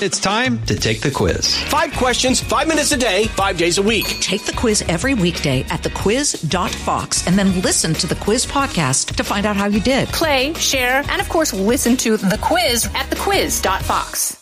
It's time to take the quiz. 5 questions, 5 minutes a day, 5 days a week. Take the quiz every weekday at thequiz.fox and then listen to the quiz podcast to find out how you did. Play, share, and of course, listen to the quiz at thequiz.fox.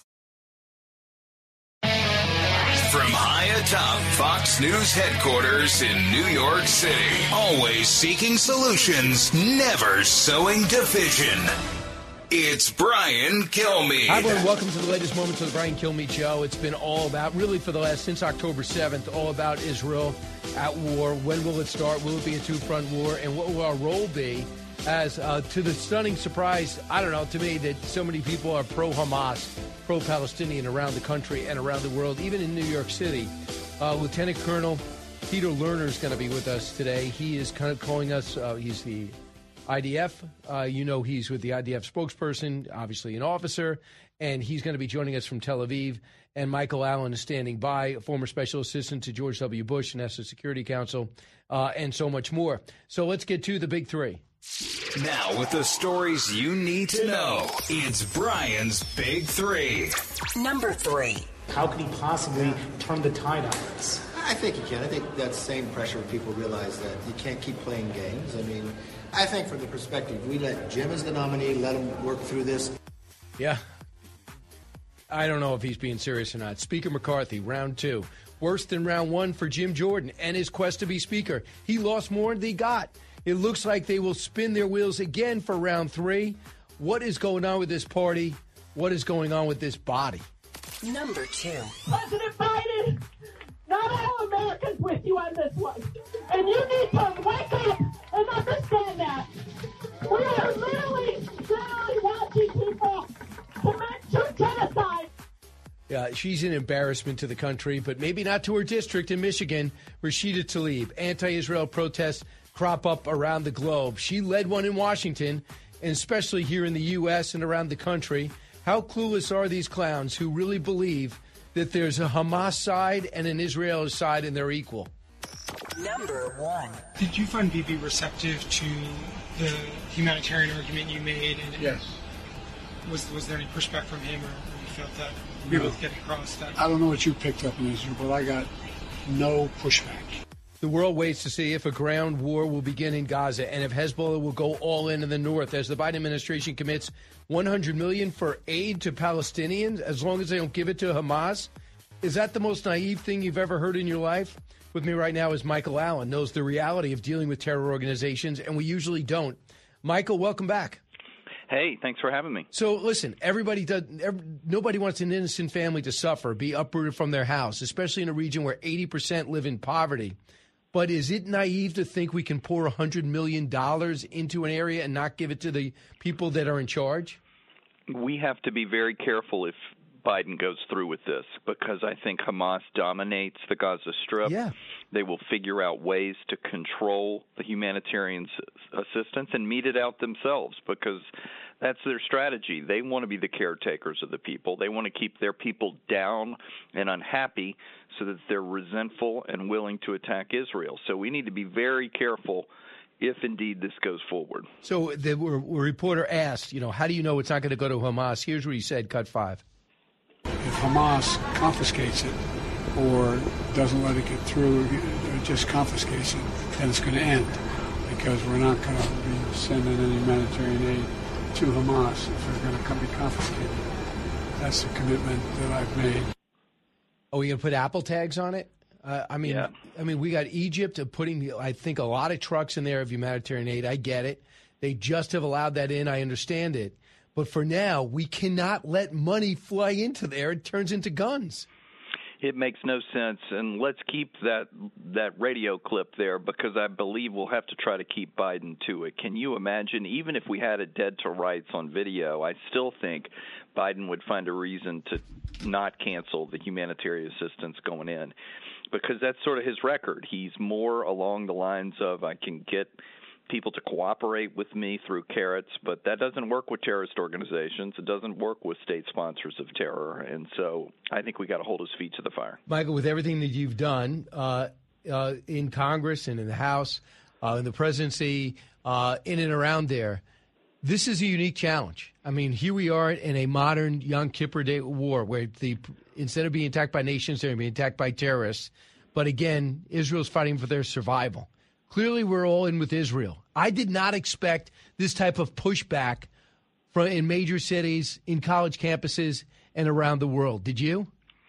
From high atop Fox News headquarters in New York City, always seeking solutions, never sowing division. It's Brian Kilmeade. Hi, everyone. Welcome to the latest moments of the Brian Kilmeade Show. It's been all about, really for the last, since October 7th, all about Israel at war. When will it start? Will it be a two-front war? And what will our role be as, to the stunning surprise, I don't know, to me, that so many people are pro-Hamas, pro-Palestinian around the country and around the world, even in New York City. Lieutenant Colonel Peter Lerner is going to be with us today. He is kind of calling us, he's the IDF. He's with the IDF spokesperson, obviously an officer, and he's going to be joining us from Tel Aviv. And Michael Allen is standing by, a former special assistant to George W. Bush, National Security Council, and so much more. So let's get to the big three. Now, with the stories you need to know, it's Brian's Big Three. Number 3. How could he possibly turn the tide on this? I think he can. I think that same pressure, people realize that you can't keep playing games. I mean, I think from the perspective, we let Jim as the nominee, let him work through this. Yeah. I don't know if he's being serious or not. Speaker McCarthy, round 2. Worse than round 1 for Jim Jordan and his quest to be speaker. He lost more than he got. It looks like they will spin their wheels again for round 3. What is going on with this party? What is going on with this body? Number 2. President Biden, not all Americans with you on this one. And you need to wake up and understand that. We are literally watching people commit true genocide. Yeah, she's an embarrassment to the country, but maybe not to her district in Michigan. Rashida Tlaib. Anti-Israel protests crop up around the globe. She led one in Washington, and especially here in the U.S. and around the country. How clueless are these clowns who really believe that there's a Hamas side and an Israeli side and they're equal? Number 1. Did you find Bibi receptive to the humanitarian argument you made? And yes. Was there any pushback from him, or you felt that you were able to get across that? I don't know what you picked up in Israel, but I got no pushback. The world waits to see if a ground war will begin in Gaza and if Hezbollah will go all in the north as the Biden administration commits $100 million for aid to Palestinians as long as they don't give it to Hamas. Is that the most naive thing you've ever heard in your life? With me right now is Michael Allen, knows the reality of dealing with terror organizations, and we usually don't. Michael, welcome back. Hey, thanks for having me. So listen, nobody wants an innocent family to suffer, be uprooted from their house, especially in a region where 80% live in poverty. But is it naive to think we can pour $100 million into an area and not give it to the people that are in charge? We have to be very careful if Biden goes through with this, because I think Hamas dominates the Gaza Strip. Yeah. They will figure out ways to control the humanitarian assistance and mete it out themselves, because that's their strategy. They want to be the caretakers of the people. They want to keep their people down and unhappy so that they're resentful and willing to attack Israel. So we need to be very careful if indeed this goes forward. So the reporter asked, how do you know it's not going to go to Hamas? Here's what he said, cut 5. If Hamas confiscates it or doesn't let it get through, or just confiscates it, then it's going to end, because we're not going to be sending any humanitarian aid to Hamas if they're going to be confiscated. That's the commitment that I've made. Oh, you're going to put Apple tags on it? We got Egypt putting, I think, a lot of trucks in there of humanitarian aid. I get it. They just have allowed that in. I understand it. But for now, we cannot let money fly into there. It turns into guns. It makes no sense, and let's keep that radio clip there, because I believe we'll have to try to keep Biden to it. Can you imagine, even if we had it dead to rights on video, I still think Biden would find a reason to not cancel the humanitarian assistance going in, because that's sort of his record. He's more along the lines of, I can get people to cooperate with me through carrots, but that doesn't work with terrorist organizations. It doesn't work with state sponsors of terror. And so I think we got to hold his feet to the fire. Michael, with everything that you've done in Congress and in the House, in the presidency, in and around there, This is a unique challenge. I mean, here we are in a modern Yom Kippur Day war where instead of being attacked by nations, they're being attacked by terrorists. But again, Israel's fighting for their survival. Clearly, we're all in with Israel. I did not expect this type of pushback in major cities, in college campuses, and around the world. Did you?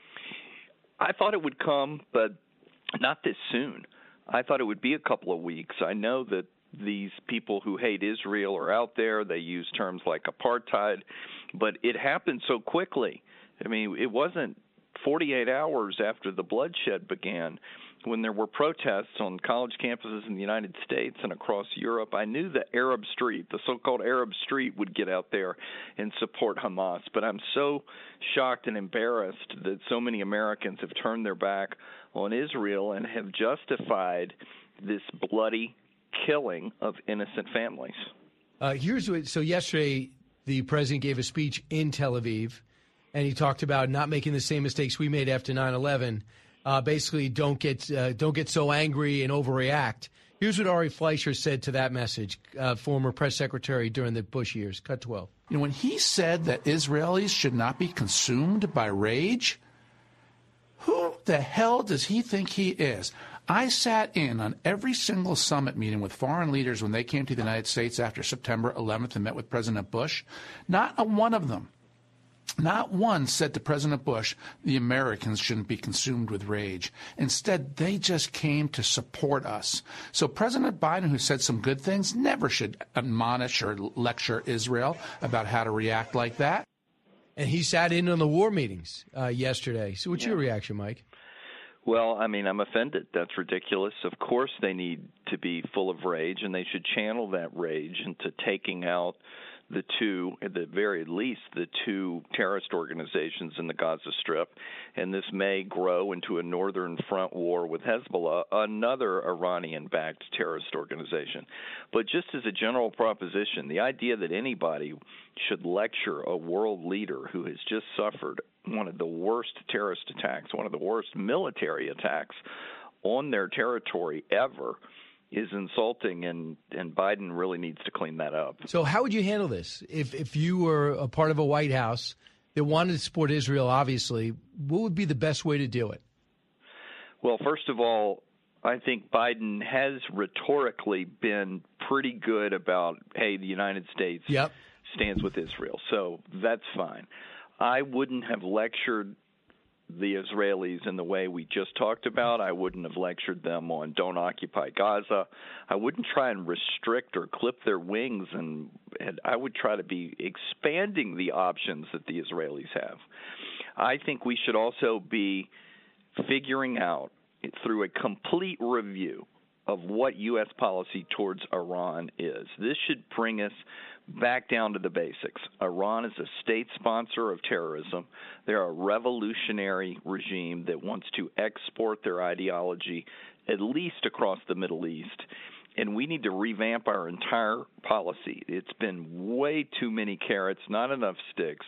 I thought it would come, but not this soon. I thought it would be a couple of weeks. I know that these people who hate Israel are out there. They use terms like apartheid, but it happened so quickly. I mean, it wasn't 48 hours after the bloodshed began when there were protests on college campuses in the United States and across Europe. I knew the Arab Street, the so-called Arab Street, would get out there and support Hamas. But I'm so shocked and embarrassed that so many Americans have turned their back on Israel and have justified this bloody killing of innocent families. So yesterday, the president gave a speech in Tel Aviv, and he talked about not making the same mistakes we made after 9/11. Basically, don't get so angry and overreact. Here's what Ari Fleischer said to that message, former press secretary during the Bush years. Cut 12. You know, when he said that Israelis should not be consumed by rage, who the hell does he think he is? I sat in on every single summit meeting with foreign leaders when they came to the United States after September 11th and met with President Bush. Not a one of them. Not one said to President Bush, the Americans shouldn't be consumed with rage. Instead, they just came to support us. So President Biden, who said some good things, never should admonish or lecture Israel about how to react like that. And he sat in on the war meetings yesterday. So what's your reaction, Mike? Well, I mean, I'm offended. That's ridiculous. Of course they need to be full of rage, and they should channel that rage into taking out the two, at the very least, the two terrorist organizations in the Gaza Strip, and this may grow into a northern front war with Hezbollah, another Iranian-backed terrorist organization. But just as a general proposition, the idea that anybody should lecture a world leader who has just suffered one of the worst terrorist attacks, one of the worst military attacks on their territory ever, is insulting, and Biden really needs to clean that up. So how would you handle this? If you were a part of a White House that wanted to support Israel, obviously, what would be the best way to do it? Well, first of all, I think Biden has rhetorically been pretty good about, hey, the United States stands with Israel, so that's fine. I wouldn't have lectured the Israelis in the way we just talked about. I wouldn't have lectured them on don't occupy Gaza. I wouldn't try and restrict or clip their wings, and I would try to be expanding the options that the Israelis have. I think we should also be figuring out through a complete review of what U.S. policy towards Iran is. This should bring us back down to the basics. Iran is a state sponsor of terrorism. They're a revolutionary regime that wants to export their ideology at least across the Middle East. And we need to revamp our entire policy. It's been way too many carrots, not enough sticks.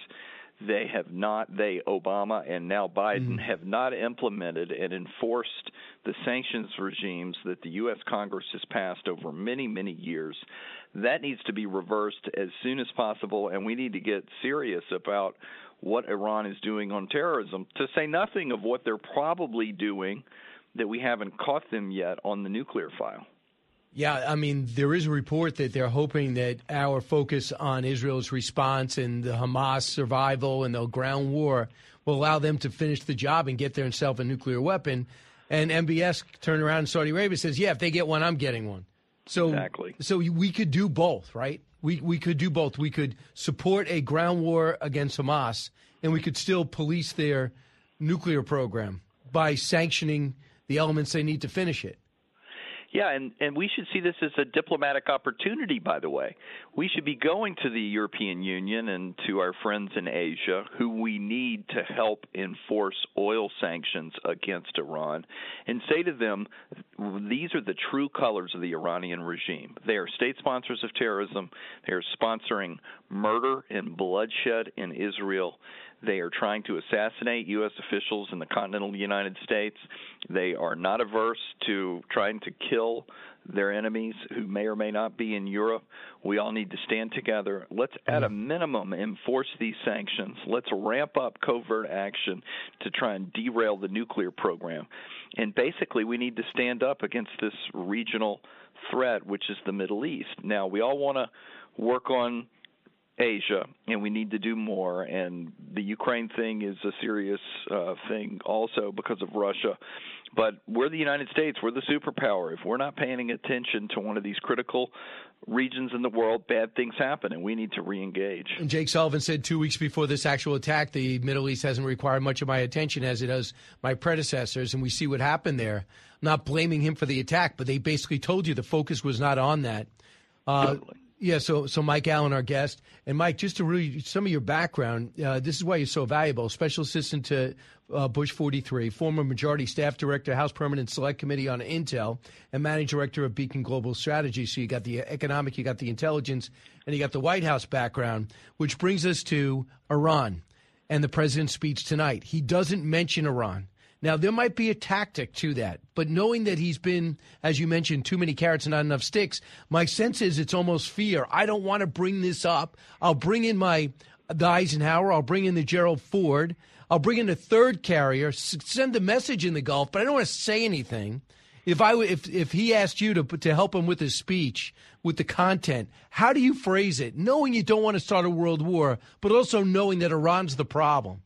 Obama and now Biden have not implemented and enforced the sanctions regimes that the U.S. Congress has passed over many, many years. That needs to be reversed as soon as possible, and we need to get serious about what Iran is doing on terrorism, to say nothing of what they're probably doing that we haven't caught them yet on the nuclear file. Yeah, I mean, there is a report that they're hoping that our focus on Israel's response and the Hamas survival and the ground war will allow them to finish the job and get themselves a nuclear weapon. And MBS turned around in Saudi Arabia and says, yeah, if they get one, I'm getting one. So, exactly. So we could do both, right? We could do both. We could support a ground war against Hamas, and we could still police their nuclear program by sanctioning the elements they need to finish it. Yeah, and we should see this as a diplomatic opportunity, by the way. We should be going to the European Union and to our friends in Asia, who we need to help enforce oil sanctions against Iran, and say to them, these are the true colors of the Iranian regime. They are state sponsors of terrorism. They are sponsoring murder and bloodshed in Israel. They are trying to assassinate U.S. officials in the continental United States. They are not averse to trying to kill their enemies who may or may not be in Europe. We all need to stand together. Let's, at a minimum, enforce these sanctions. Let's ramp up covert action to try and derail the nuclear program. And basically, we need to stand up against this regional threat, which is the Middle East. Now, we all want to work on Asia, and we need to do more. And the Ukraine thing is a serious thing also because of Russia. But we're the United States. We're the superpower. If we're not paying attention to one of these critical regions in the world, bad things happen, and we need to reengage. And Jake Sullivan said 2 weeks before this actual attack, the Middle East hasn't required much of my attention as it does my predecessors, and we see what happened there. I'm not blaming him for the attack, but they basically told you the focus was not on that. Totally. Yeah, so Mike Allen, our guest. And, Mike, just to read some of your background, this is why you're so valuable. Special Assistant to Bush 43, former Majority Staff Director, House Permanent Select Committee on Intel, and Managing Director of Beacon Global Strategy. So you got the economic, you got the intelligence, and you got the White House background, which brings us to Iran and the president's speech tonight. He doesn't mention Iran. Now, there might be a tactic to that, but knowing that he's been, as you mentioned, too many carrots and not enough sticks, my sense is it's almost fear. I don't want to bring this up. I'll bring in the Eisenhower. I'll bring in the Gerald Ford. I'll bring in a third carrier, send a message in the Gulf, but I don't want to say anything. If he asked you to help him with his speech, with the content, how do you phrase it? Knowing you don't want to start a world war, but also knowing that Iran's the problem.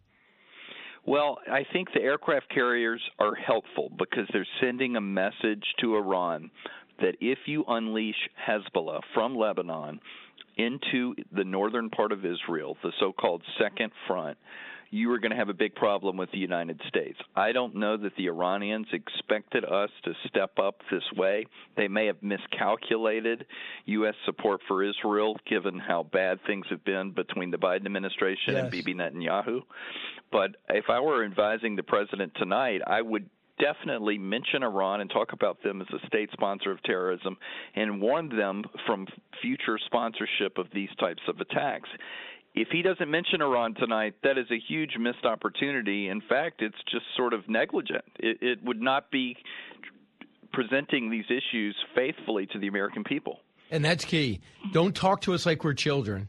Well, I think the aircraft carriers are helpful because they're sending a message to Iran that if you unleash Hezbollah from Lebanon into the northern part of Israel, the so-called Second Front, you are going to have a big problem with the United States. I don't know that the Iranians expected us to step up this way. They may have miscalculated U.S. support for Israel, given how bad things have been between the Biden administration and Bibi Netanyahu. But if I were advising the president tonight, I would definitely mention Iran and talk about them as a state sponsor of terrorism and warn them from future sponsorship of these types of attacks. If he doesn't mention Iran tonight, that is a huge missed opportunity. In fact, it's just sort of negligent. It would not be presenting these issues faithfully to the American people. And that's key. Don't talk to us like we're children.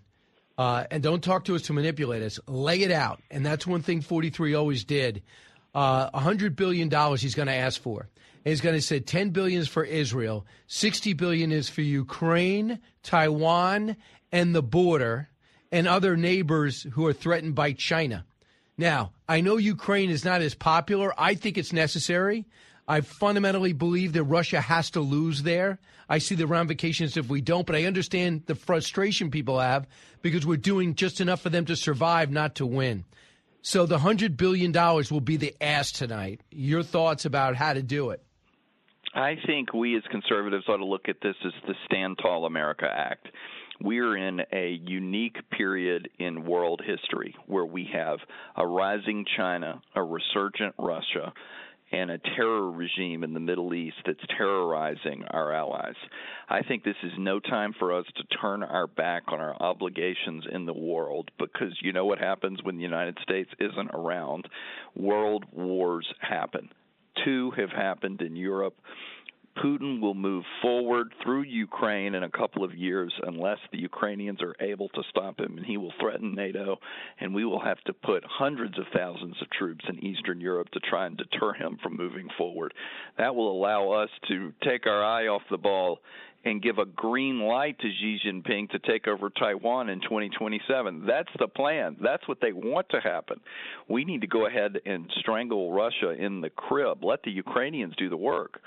And don't talk to us to manipulate us. Lay it out. And that's one thing 43 always did. $100 billion he's going to ask for. And he's going to say $10 billion is for Israel, $60 billion is for Ukraine, Taiwan, and the border, and other neighbors who are threatened by China. Now, I know Ukraine is not as popular. I think it's necessary. I fundamentally believe that Russia has to lose there. I see the ramifications if we don't, but I understand the frustration people have because we're doing just enough for them to survive, not to win. So the $100 billion will be the ask tonight. Your thoughts about how to do it? I think we as conservatives ought to look at this as the Stand Tall America Act. We're in a unique period in world history where we have a rising China, a resurgent Russia, and a terror regime in the Middle East that's terrorizing our allies. I think this is no time for us to turn our back on our obligations in the world because you know what happens when the United States isn't around? World wars happen. 2 have happened in Europe. Putin will move forward through Ukraine in a couple of years unless the Ukrainians are able to stop him, and he will threaten NATO, and we will have to put hundreds of thousands of troops in Eastern Europe to try and deter him from moving forward. That will allow us to take our eye off the ball and give a green light to Xi Jinping to take over Taiwan in 2027. That's the plan. That's what they want to happen. We need to go ahead and strangle Russia in the crib. Let the Ukrainians do the work.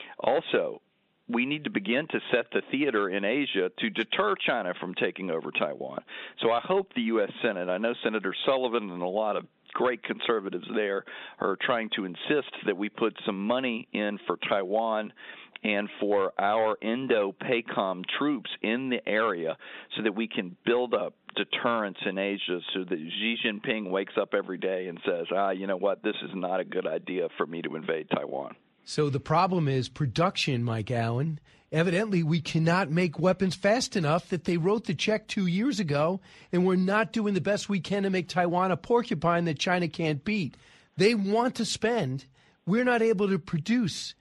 Also, we need to begin to set the theater in Asia to deter China from taking over Taiwan. So I hope the U.S. Senate, I know Senator Sullivan and a lot of great conservatives there are trying to insist that we put some money in for Taiwan and for our Indo-PACOM troops in the area so that we can build up deterrence in Asia so that Xi Jinping wakes up every day and says, you know what, this is not a good idea for me to invade Taiwan. So the problem is production, Mike Allen. evidently we cannot make weapons fast enough, that they wrote the check 2 years ago, and we're not doing the best we can to make Taiwan a porcupine that China can't beat. They want to spend. We're not able to produce.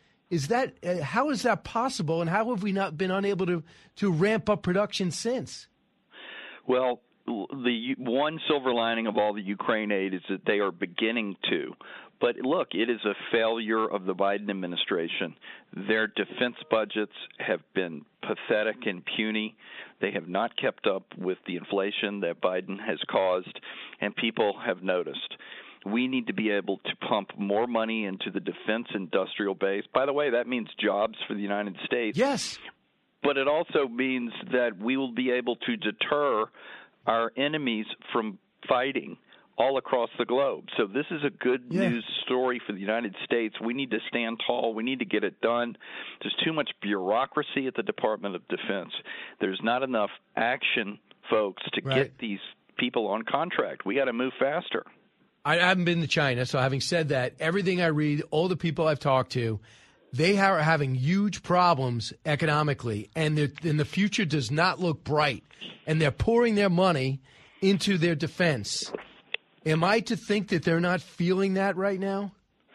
How is that possible, and how have we not been unable to ramp up production since? Well, the one silver lining of all the Ukraine aid is that they are beginning to. But look, it is a failure of the Biden administration. Their defense budgets have been pathetic and puny. They have not kept up with the inflation that Biden has caused, and people have noticed. We need to be able to pump more money into the defense industrial base. By the way, that means jobs for the United States. Yes. But it also means that we will be able to deter our enemies from fighting all across the globe. So this is a good news story for the United States. We need to stand tall. We need to get it done. There's too much bureaucracy at the Department of Defense. There's not enough action, folks, to get these people on contract. We got to move faster. I haven't been to China, so having said that, everything I read, all the people I've talked to, they are having huge problems economically, and the future does not look bright. And they're pouring their money into their defense. Am I to think that they're not feeling that right now?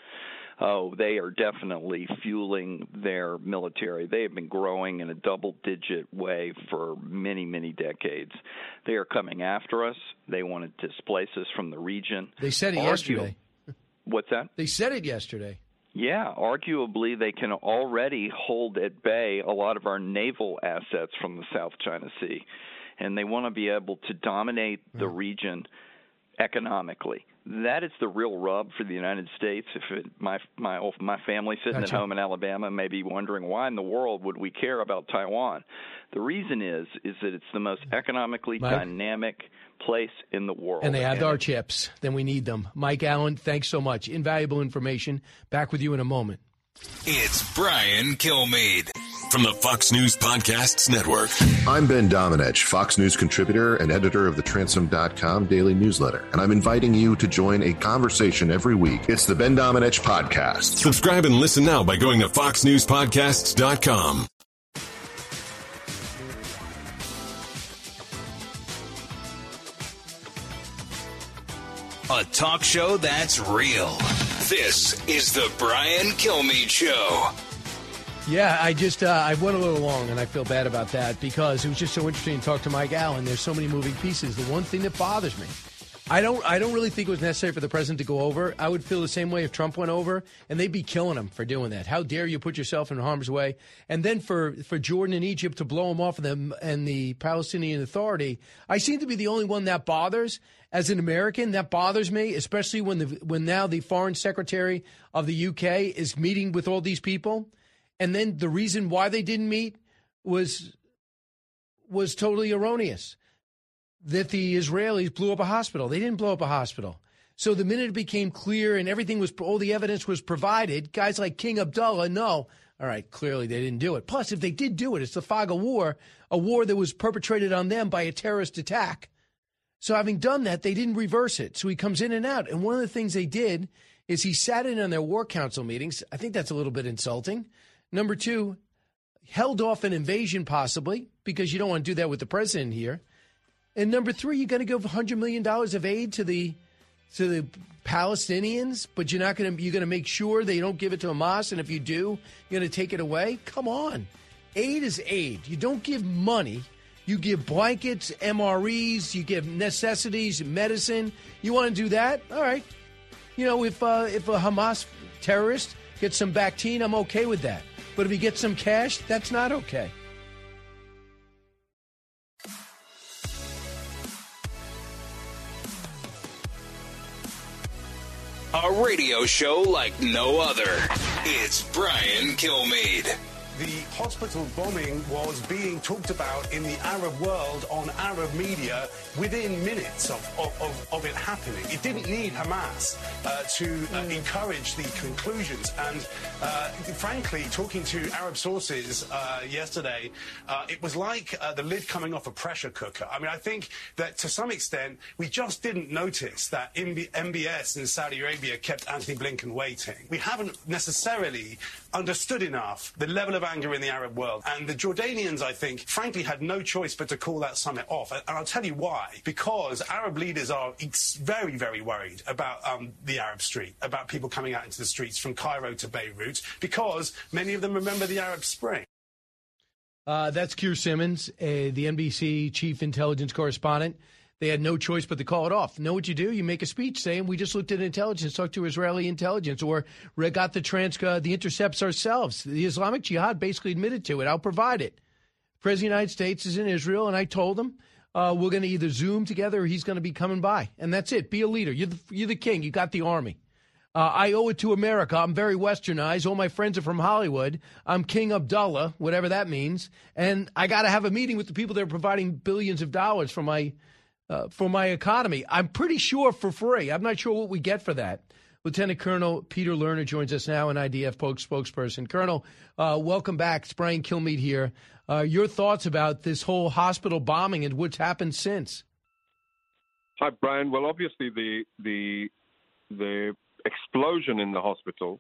Oh, they are definitely fueling their military. They have been growing in a double-digit way for many, many decades. They are coming after us. They want to displace us from the region. They said it yesterday. What's that? They said it yesterday. Yeah, arguably they can already hold at bay a lot of our naval assets from the South China Sea, and they want to be able to dominate the region economically. That is the real rub for the United States. If my family sitting at home in Alabama may be wondering why in the world would we care about Taiwan, the reason is that it's the most economically dynamic place in the world. And they have our chips. Then we need them. Mike Allen, thanks so much. Invaluable information. Back with you in a moment. It's Brian Kilmeade from the Fox News Podcasts Network. I'm Ben Domenech, Fox News contributor and editor of the Transom.com daily newsletter, and I'm inviting you to join a conversation every week. It's the Ben Domenech Podcast. Subscribe and listen now by going to foxnewspodcasts.com. A talk show that's real. This is the Brian Kilmeade Show. Yeah, I went a little long, and I feel bad about that because it was just so interesting to talk to Mike Allen. There's so many moving pieces. The one thing that bothers me, I don't really think it was necessary for the president to go over. I would feel the same way if Trump went over, and they'd be killing him for doing that. How dare you put yourself in harm's way? And then for Jordan and Egypt to blow him off of them and the Palestinian Authority, I seem to be the only one that bothers. As an American, that bothers me, especially when now the foreign secretary of the UK is meeting with all these people. And then the reason why they didn't meet was totally erroneous, that the Israelis blew up a hospital. They didn't blow up a hospital. So the minute it became clear and all the evidence was provided, guys like King Abdullah, no. All right, clearly they didn't do it. Plus, if they did do it, it's the fog of war, a war that was perpetrated on them by a terrorist attack. So having done that, they didn't reverse it. So he comes in and out. And one of the things they did is he sat in on their war council meetings. I think that's a little bit insulting. Number two, held off an invasion possibly because you don't want to do that with the president here. And number three, you're going to give $100 million of aid to the Palestinians, but you're going to make sure they don't give it to Hamas. And if you do, you're going to take it away. Come on. Aid is aid. You don't give money. You give blankets, MREs, you give necessities, medicine. You want to do that? All right. You know, if a Hamas terrorist gets some Bactine, I'm okay with that. But if he gets some cash, that's not okay. A radio show like no other. It's Brian Kilmeade. The hospital bombing was being talked about in the Arab world on Arab media within minutes of it happening. It didn't need Hamas to encourage the conclusions. And frankly, talking to Arab sources yesterday, it was like the lid coming off a pressure cooker. I mean, I think that to some extent, we just didn't notice that MBS in Saudi Arabia kept Anthony Blinken waiting. We haven't necessarily understood enough the level of of anger in the Arab world. And the Jordanians, I think, frankly, had no choice but to call that summit off. And I'll tell you why. Because Arab leaders are very, very worried about the Arab Street, about people coming out into the streets from Cairo to Beirut, because many of them remember the Arab Spring. That's Keir Simmons, the NBC chief intelligence correspondent. They had no choice but to call it off. Know what you do? You make a speech saying, we just looked at intelligence, talked to Israeli intelligence, or got the intercepts ourselves. The Islamic Jihad basically admitted to it. I'll provide it. The President of the United States is in Israel, and I told him we're going to either Zoom together or he's going to be coming by. And that's it. Be a leader. You're the king. You got the army. I owe it to America. I'm very westernized. All my friends are from Hollywood. I'm King Abdullah, whatever that means. And I got to have a meeting with the people that are providing billions of dollars for my economy. I'm pretty sure for free. I'm not sure what we get for that. Lieutenant Colonel Peter Lerner joins us now, an IDF spokesperson. Colonel, welcome back. It's Brian Kilmeade here. Your thoughts about this whole hospital bombing and what's happened since? Hi, Brian. Well, obviously the explosion in the hospital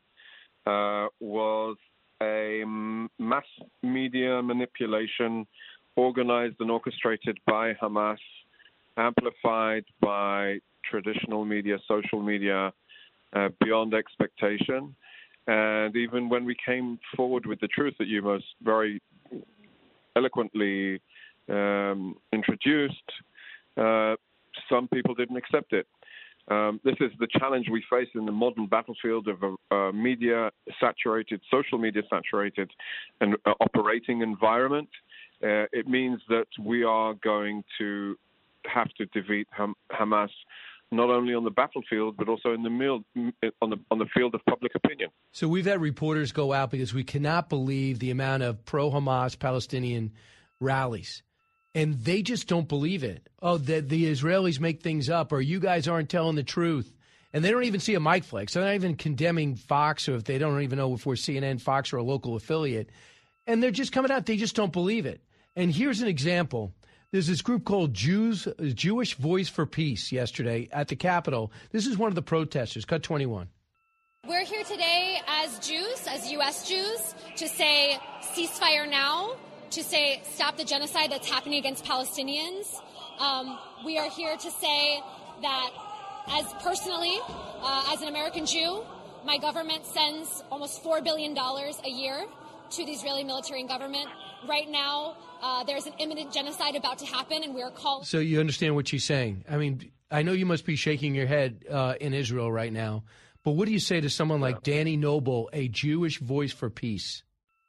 was a mass media manipulation organized and orchestrated by Hamas, amplified by traditional media, social media, beyond expectation. And even when we came forward with the truth that you most very eloquently introduced, some people didn't accept it. This is the challenge we face in the modern battlefield of a media-saturated, social media-saturated and operating environment. It means that we are going to have to defeat Hamas not only on the battlefield but also in on the field of public opinion. So we've had reporters go out because we cannot believe the amount of pro-Hamas Palestinian rallies. And they just don't believe it. Oh, the Israelis make things up, or you guys aren't telling the truth. And they don't even see a mic flick. So they're not even condemning Fox, or if they don't even know if we're CNN, Fox, or a local affiliate. And they're just coming out. They just don't believe it. And here's an example. There's this group called Jewish Voice for Peace yesterday at the Capitol. This is one of the protesters. Cut 21. We're here today as Jews, as U.S. Jews, to say ceasefire now, to say stop the genocide that's happening against Palestinians. We are here to say that as personally, as an American Jew, my government sends almost $4 billion a year to the Israeli military and government. Right now, there's an imminent genocide about to happen, and we are calling. So you understand what she's saying. I mean, I know you must be shaking your head in Israel right now, but what do you say to someone like Danny Noble, a Jewish Voice for Peace?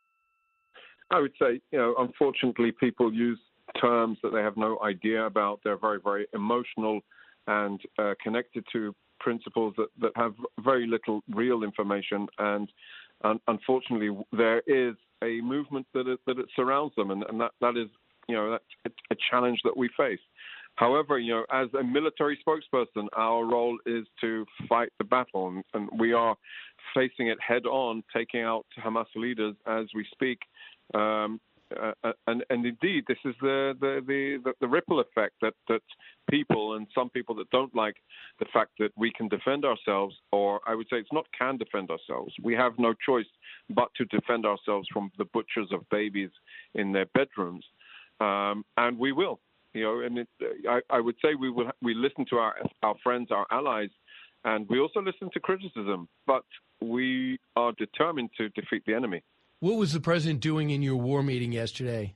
I would say, unfortunately, people use terms that they have no idea about. They're very, very emotional and connected to principles that have very little real information. And unfortunately, there is a movement that it surrounds them, and that is, that's a challenge that we face. However, as a military spokesperson, our role is to fight the battle, and we are facing it head on, taking out Hamas leaders as we speak. And indeed, this is the ripple effect that people, and some people that don't like the fact that we can defend ourselves, or I would say it's not can defend ourselves. We have no choice but to defend ourselves from the butchers of babies in their bedrooms, and we will. And I would say we listen to our friends, our allies, and we also listen to criticism, but we are determined to defeat the enemy. What was the president doing in your war meeting yesterday?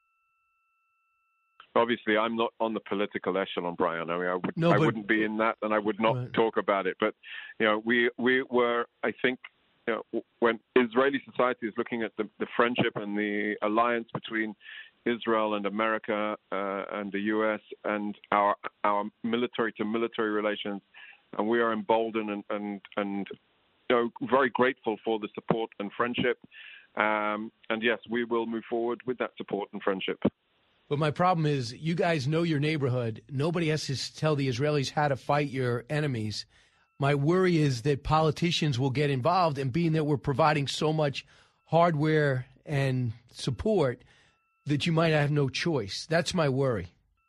Obviously, I'm not on the political echelon, Brian. I mean, I wouldn't be in that, and I would not talk about it. But we were, I think, when Israeli society is looking at the friendship and the alliance between Israel and America and the U.S. and our military-to-military relations, and we are emboldened and very grateful for the support and friendship. And yes, we will move forward with that support and friendship. But my problem is, you guys know your neighborhood. Nobody has to tell the Israelis how to fight your enemies. My worry is that politicians will get involved, and being that we're providing so much hardware and support, that you might have no choice. That's my worry.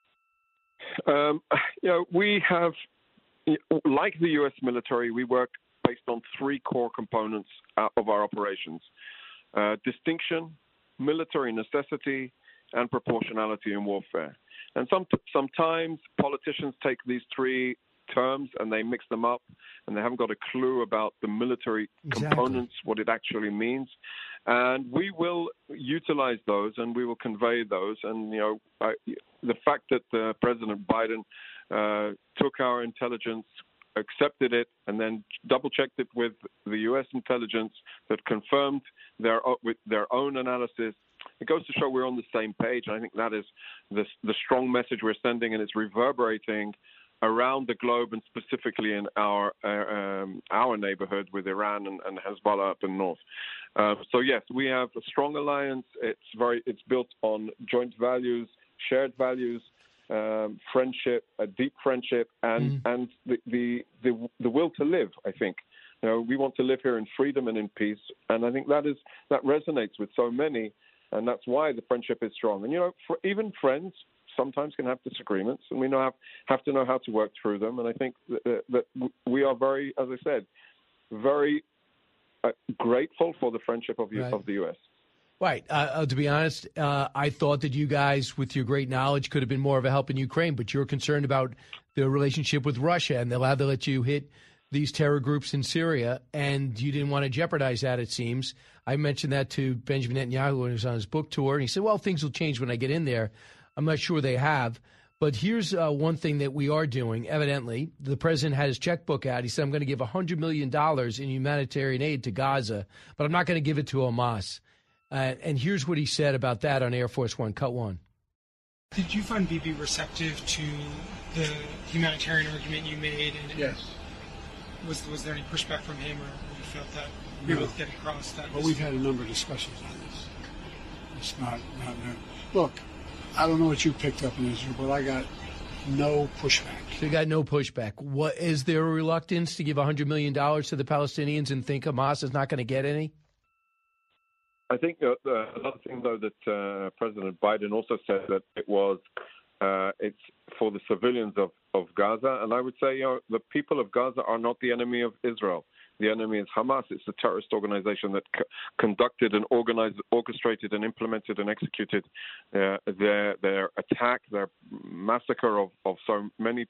We have, like the U.S. military, we work based on three core components of our operations. Distinction, military necessity and proportionality in warfare. And sometimes politicians take these three terms and they mix them up, and they haven't got a clue about the military components, what it actually means. And we will utilize those, and we will convey those. And the fact that President Biden took our intelligence, accepted it, and then double-checked it with the U.S. intelligence that confirmed with their own analysis, it goes to show we're on the same page. And I think that is the strong message we're sending, and it's reverberating around the globe, and specifically in our neighborhood with Iran and Hezbollah up in north. So yes, we have a strong alliance. It's built on joint values, shared values, friendship, a deep friendship, and the will to live. I think we want to live here in freedom and in peace, and I think that resonates with so many, and that's why the friendship is strong. And even friends sometimes can have disagreements, and we have to know how to work through them. And I think that we are very, as I said, very grateful for the friendship of the U.S. Right. To be honest, I thought that you guys, with your great knowledge, could have been more of a help in Ukraine, but you're concerned about the relationship with Russia, and they'll have to let you hit these terror groups in Syria, and you didn't want to jeopardize that, it seems. I mentioned that to Benjamin Netanyahu when he was on his book tour, and he said, well, things will change when I get in there. I'm not sure they have. But here's one thing that we are doing, evidently. The president had his checkbook out. He said, I'm going to give $100 million in humanitarian aid to Gaza, but I'm not going to give it to Hamas. And here's what he said about that on Air Force One. Cut one. Did you find Bibi receptive to the humanitarian argument you made? And yes. Was there any pushback from him, or you felt that you were able to get across that? Well, we've had a number of discussions on this. It's not new. Look, I don't know what you picked up in Israel, but I got no pushback. So you got no pushback. What is there a reluctance to give $100 million to the Palestinians and think Hamas is not going to get any? I think another thing, though, that President Biden also said that it was it's for the civilians of Gaza. And I would say, the people of Gaza are not the enemy of Israel. The enemy is Hamas. It's the terrorist organization that conducted and orchestrated and implemented and executed their attack, their massacre of so many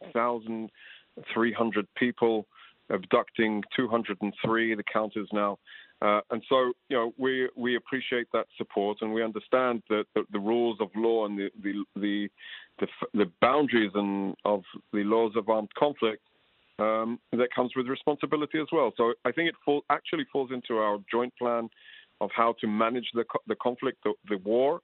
1,300 people, abducting 203, the count is now. And so, we appreciate that support, and we understand that the rules of law and the boundaries of the laws of armed conflict that comes with responsibility as well. So I think it actually falls into our joint plan of how to manage the conflict, the war,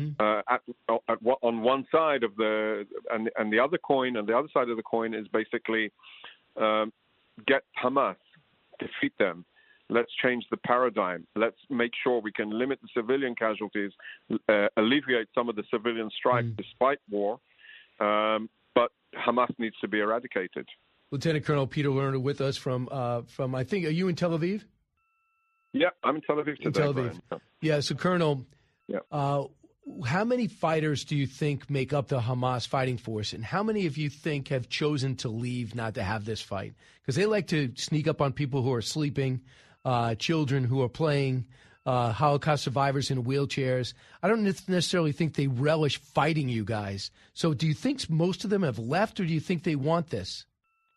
on one side of and the other coin, and the other side of the coin is basically get Hamas, defeat them. Let's change the paradigm. Let's make sure we can limit the civilian casualties, alleviate some of the civilian strife despite war. But Hamas needs to be eradicated. Lieutenant Colonel Peter Lerner with us from I think, are you in Tel Aviv? Yeah, I'm in Tel Aviv today. In Tel Aviv. Yeah, so Colonel, how many fighters do you think make up the Hamas fighting force, and how many of you think have chosen to leave, not to have this fight? Because they like to sneak up on people who are sleeping, children who are playing, Holocaust survivors in wheelchairs. I don't necessarily think they relish fighting you guys. So do you think most of them have left, or do you think they want this?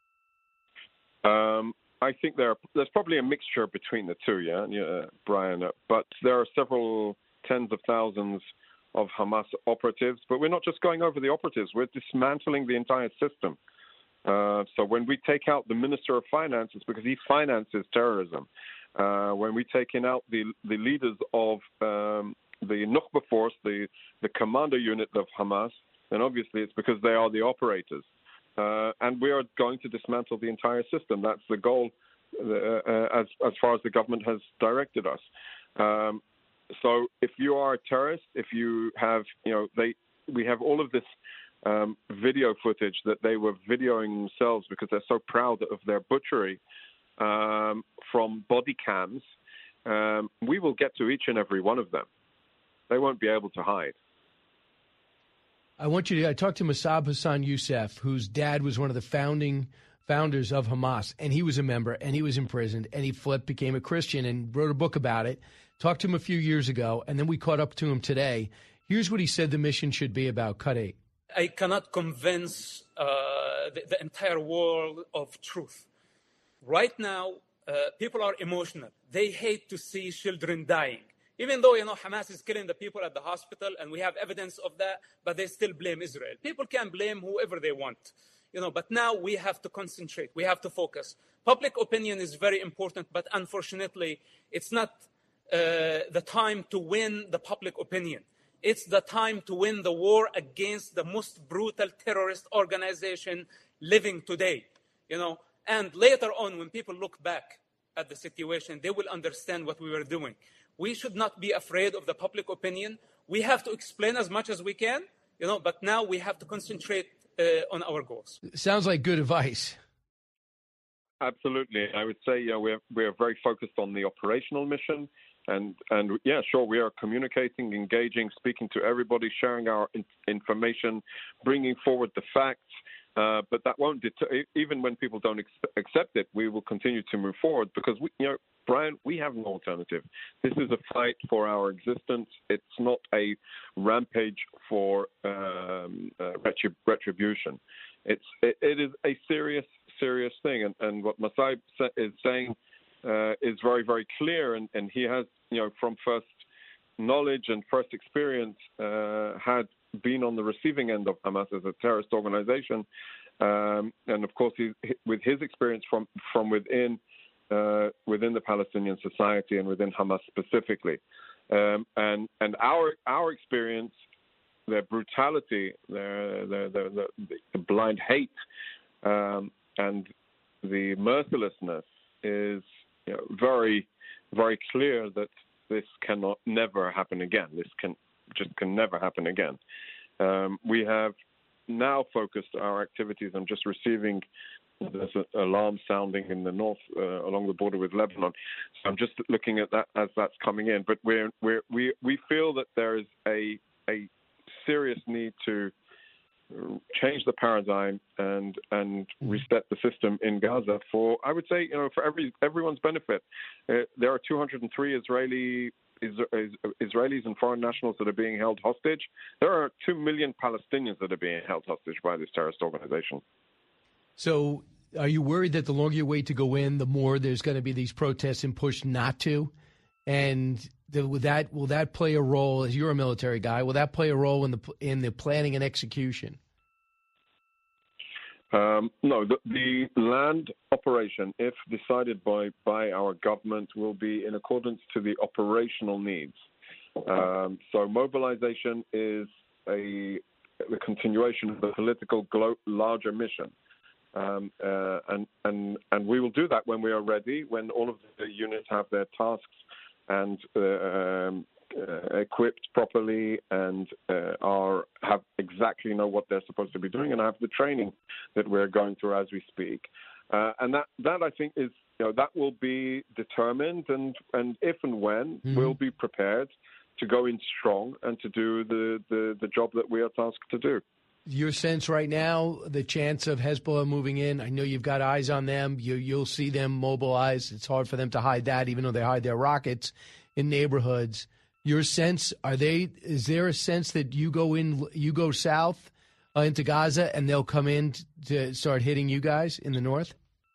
I think there's probably a mixture between the two, Brian. But there are several tens of thousands of Hamas operatives. But we're not just going over the operatives. We're dismantling the entire system. So when we take out the Minister of Finance, it's because he finances terrorism. When we take out the leaders of the Nukhba force, the commando unit of Hamas, then obviously it's because they are the operators. And we are going to dismantle the entire system. That's the goal as far as the government has directed us. So if you are a terrorist, if you have, we have all of this video footage that they were videoing themselves because they're so proud of their butchery from body cams. We will get to each and every one of them. They won't be able to hide. I talked to Mossab Hassan Youssef, whose dad was one of the founders of Hamas, and he was a member, and he was imprisoned, and he fled, became a Christian, and wrote a book about it, talked to him a few years ago, and then we caught up to him today. Here's what he said the mission should be about. Cut 8. I cannot convince the entire world of truth. Right now, people are emotional. They hate to see children dying. Even though, Hamas is killing the people at the hospital, and we have evidence of that, but they still blame Israel. People can blame whoever they want, but now we have to concentrate. We have to focus. Public opinion is very important, but unfortunately, it's not the time to win the public opinion. It's the time to win the war against the most brutal terrorist organization living today, And later on, when people look back at the situation, they will understand what we were doing. We should not be afraid of the public opinion. We have to explain as much as we can, but now we have to concentrate on our goals. Sounds like good advice. Absolutely. I would say we're very focused on the operational mission. And yeah, sure, we are communicating, engaging, speaking to everybody, sharing our information, bringing forward the facts. But that won't deter. Even when people don't accept it, we will continue to move forward because Brian, we have an alternative. This is a fight for our existence. It's not a rampage for retribution. It is a serious thing. And what Masaib is saying is very, very clear. And he has, from first knowledge and first experience, had been on the receiving end of Hamas as a terrorist organization. And of course, with his experience from within the Palestinian society and within Hamas specifically. And our experience, their brutality, the blind hate, and the mercilessness is very, very clear that this cannot never happen again. This can never happen again. We have now focused our activities on just receiving this alarm sounding in the north along the border with Lebanon. So I'm just looking at that as that's coming in. But we feel that there is a serious need to change the paradigm and reset the system in Gaza for, I would say, for everyone's benefit. There are 203 Israelis and foreign nationals that are being held hostage. There are 2 million Palestinians that are being held hostage by this terrorist organization. So are you worried that the longer you wait to go in, the more there's going to be these protests and push not to? And will that play a role, as you're a military guy, will that play a role in the planning and execution? No, the land operation, if decided by our government, will be in accordance to the operational needs. So mobilization is the continuation of the political larger mission. And we will do that when we are ready, when all of the units have their tasks and equipped properly and have exactly know what they're supposed to be doing and have the training that we're going through as we speak. And that I think is, that will be determined, and if and when we'll be prepared to go in strong and to do the job that we are tasked to do. Your sense right now, the chance of Hezbollah moving in, I know you've got eyes on them. You'll see them mobilized. It's hard for them to hide that, even though they hide their rockets in neighborhoods. Your sense, is there a sense that you go south into Gaza and they'll come in to start hitting you guys in the north?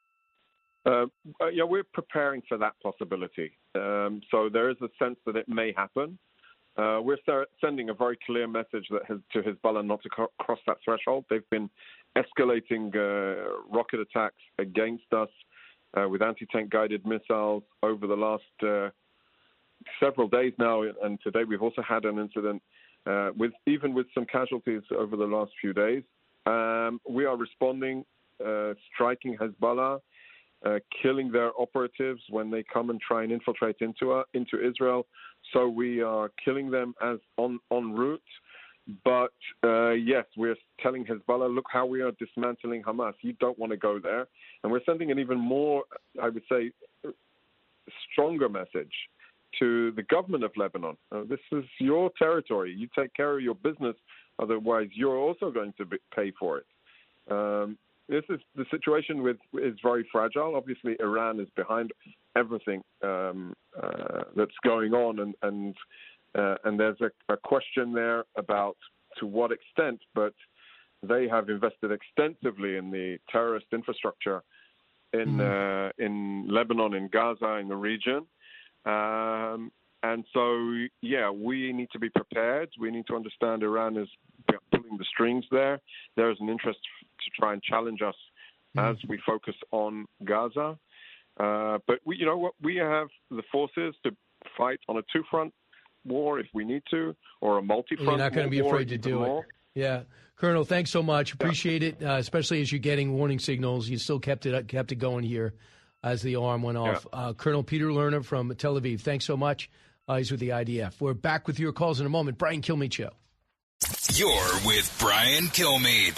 Yeah, we're preparing for that possibility. So there is a sense that it may happen. We're sending a very clear message to Hezbollah not to cross that threshold. They've been escalating rocket attacks against us with anti-tank guided missiles over the last several days now, and today we've also had an incident with some casualties over the last few days. We are responding, striking Hezbollah, killing their operatives when they come and try and infiltrate into Israel. So we are killing them as en route. But yes, we're telling Hezbollah, look how we are dismantling Hamas. You don't want to go there. And we're sending an even more, I would say, stronger message to the government of Lebanon. This is your territory. You take care of your business. Otherwise, you're also going to pay for it. the situation is very fragile. Obviously, Iran is behind everything that's going on, and there's a question there about to what extent, but they have invested extensively in the terrorist infrastructure in Lebanon, in Gaza, in the region. And so, we need to be prepared. We need to understand Iran is pulling the strings there. There is an interest to try and challenge us as we focus on Gaza. But we have the forces to fight on a two-front war if we need to, or a multi-front war. You're not going to be afraid to do it. Yeah. Colonel, thanks so much. Appreciate it, especially as you're getting warning signals. You still kept it going here as the alarm went off. Yeah. Colonel Peter Lerner from Tel Aviv, thanks so much. He's with the IDF. We're back with your calls in a moment. Brian Kilmeade Show. You're with Brian Kilmeade.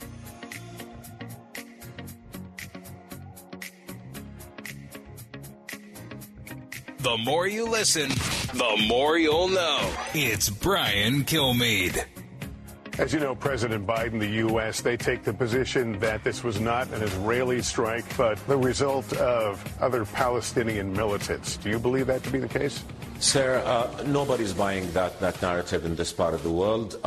The more you listen, the more you'll know. It's Brian Kilmeade. As you know, President Biden, the U.S., they take the position that this was not an Israeli strike, but the result of other Palestinian militants. Do you believe that to be the case? Sir, nobody's buying that narrative in this part of the world.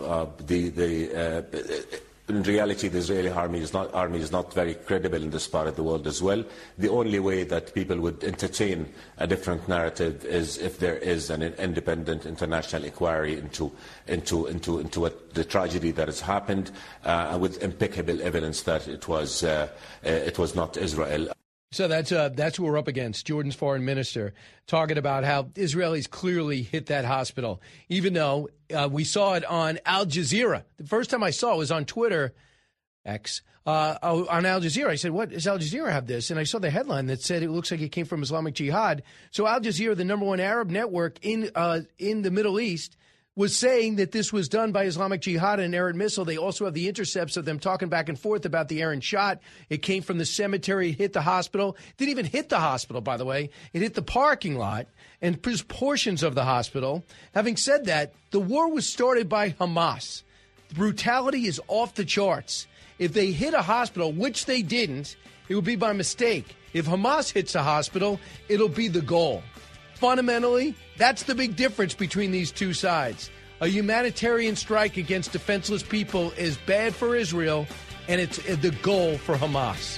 In reality, the Israeli army is not very credible in this part of the world as well. The only way that people would entertain a different narrative is if there is an independent international inquiry into what the tragedy that has happened, with impeccable evidence that it was not Israel. So that's who we're up against. Jordan's foreign minister talking about how Israelis clearly hit that hospital, even though we saw it on Al Jazeera. The first time I saw it was on Twitter, X, on Al Jazeera. I said, what, does Al Jazeera have this? And I saw the headline that said it looks like it came from Islamic Jihad. So Al Jazeera, the number one Arab network in the Middle East, was saying that this was done by Islamic Jihad and an errant missile. They also have the intercepts of them talking back and forth about the errant shot. It came from the cemetery, it hit the hospital. Didn't even hit the hospital, by the way. It hit the parking lot and portions of the hospital. Having said that, the war was started by Hamas. The brutality is off the charts. If they hit a hospital, which they didn't, it would be by mistake. If Hamas hits a hospital, it'll be the goal. Fundamentally, that's the big difference between these two sides. A humanitarian strike against defenseless people is bad for Israel, and it's the goal for Hamas.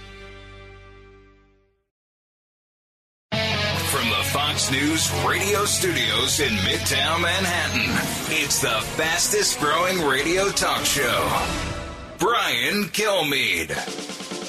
From the Fox News radio studios in Midtown Manhattan, it's the fastest growing radio talk show. Brian Kilmeade.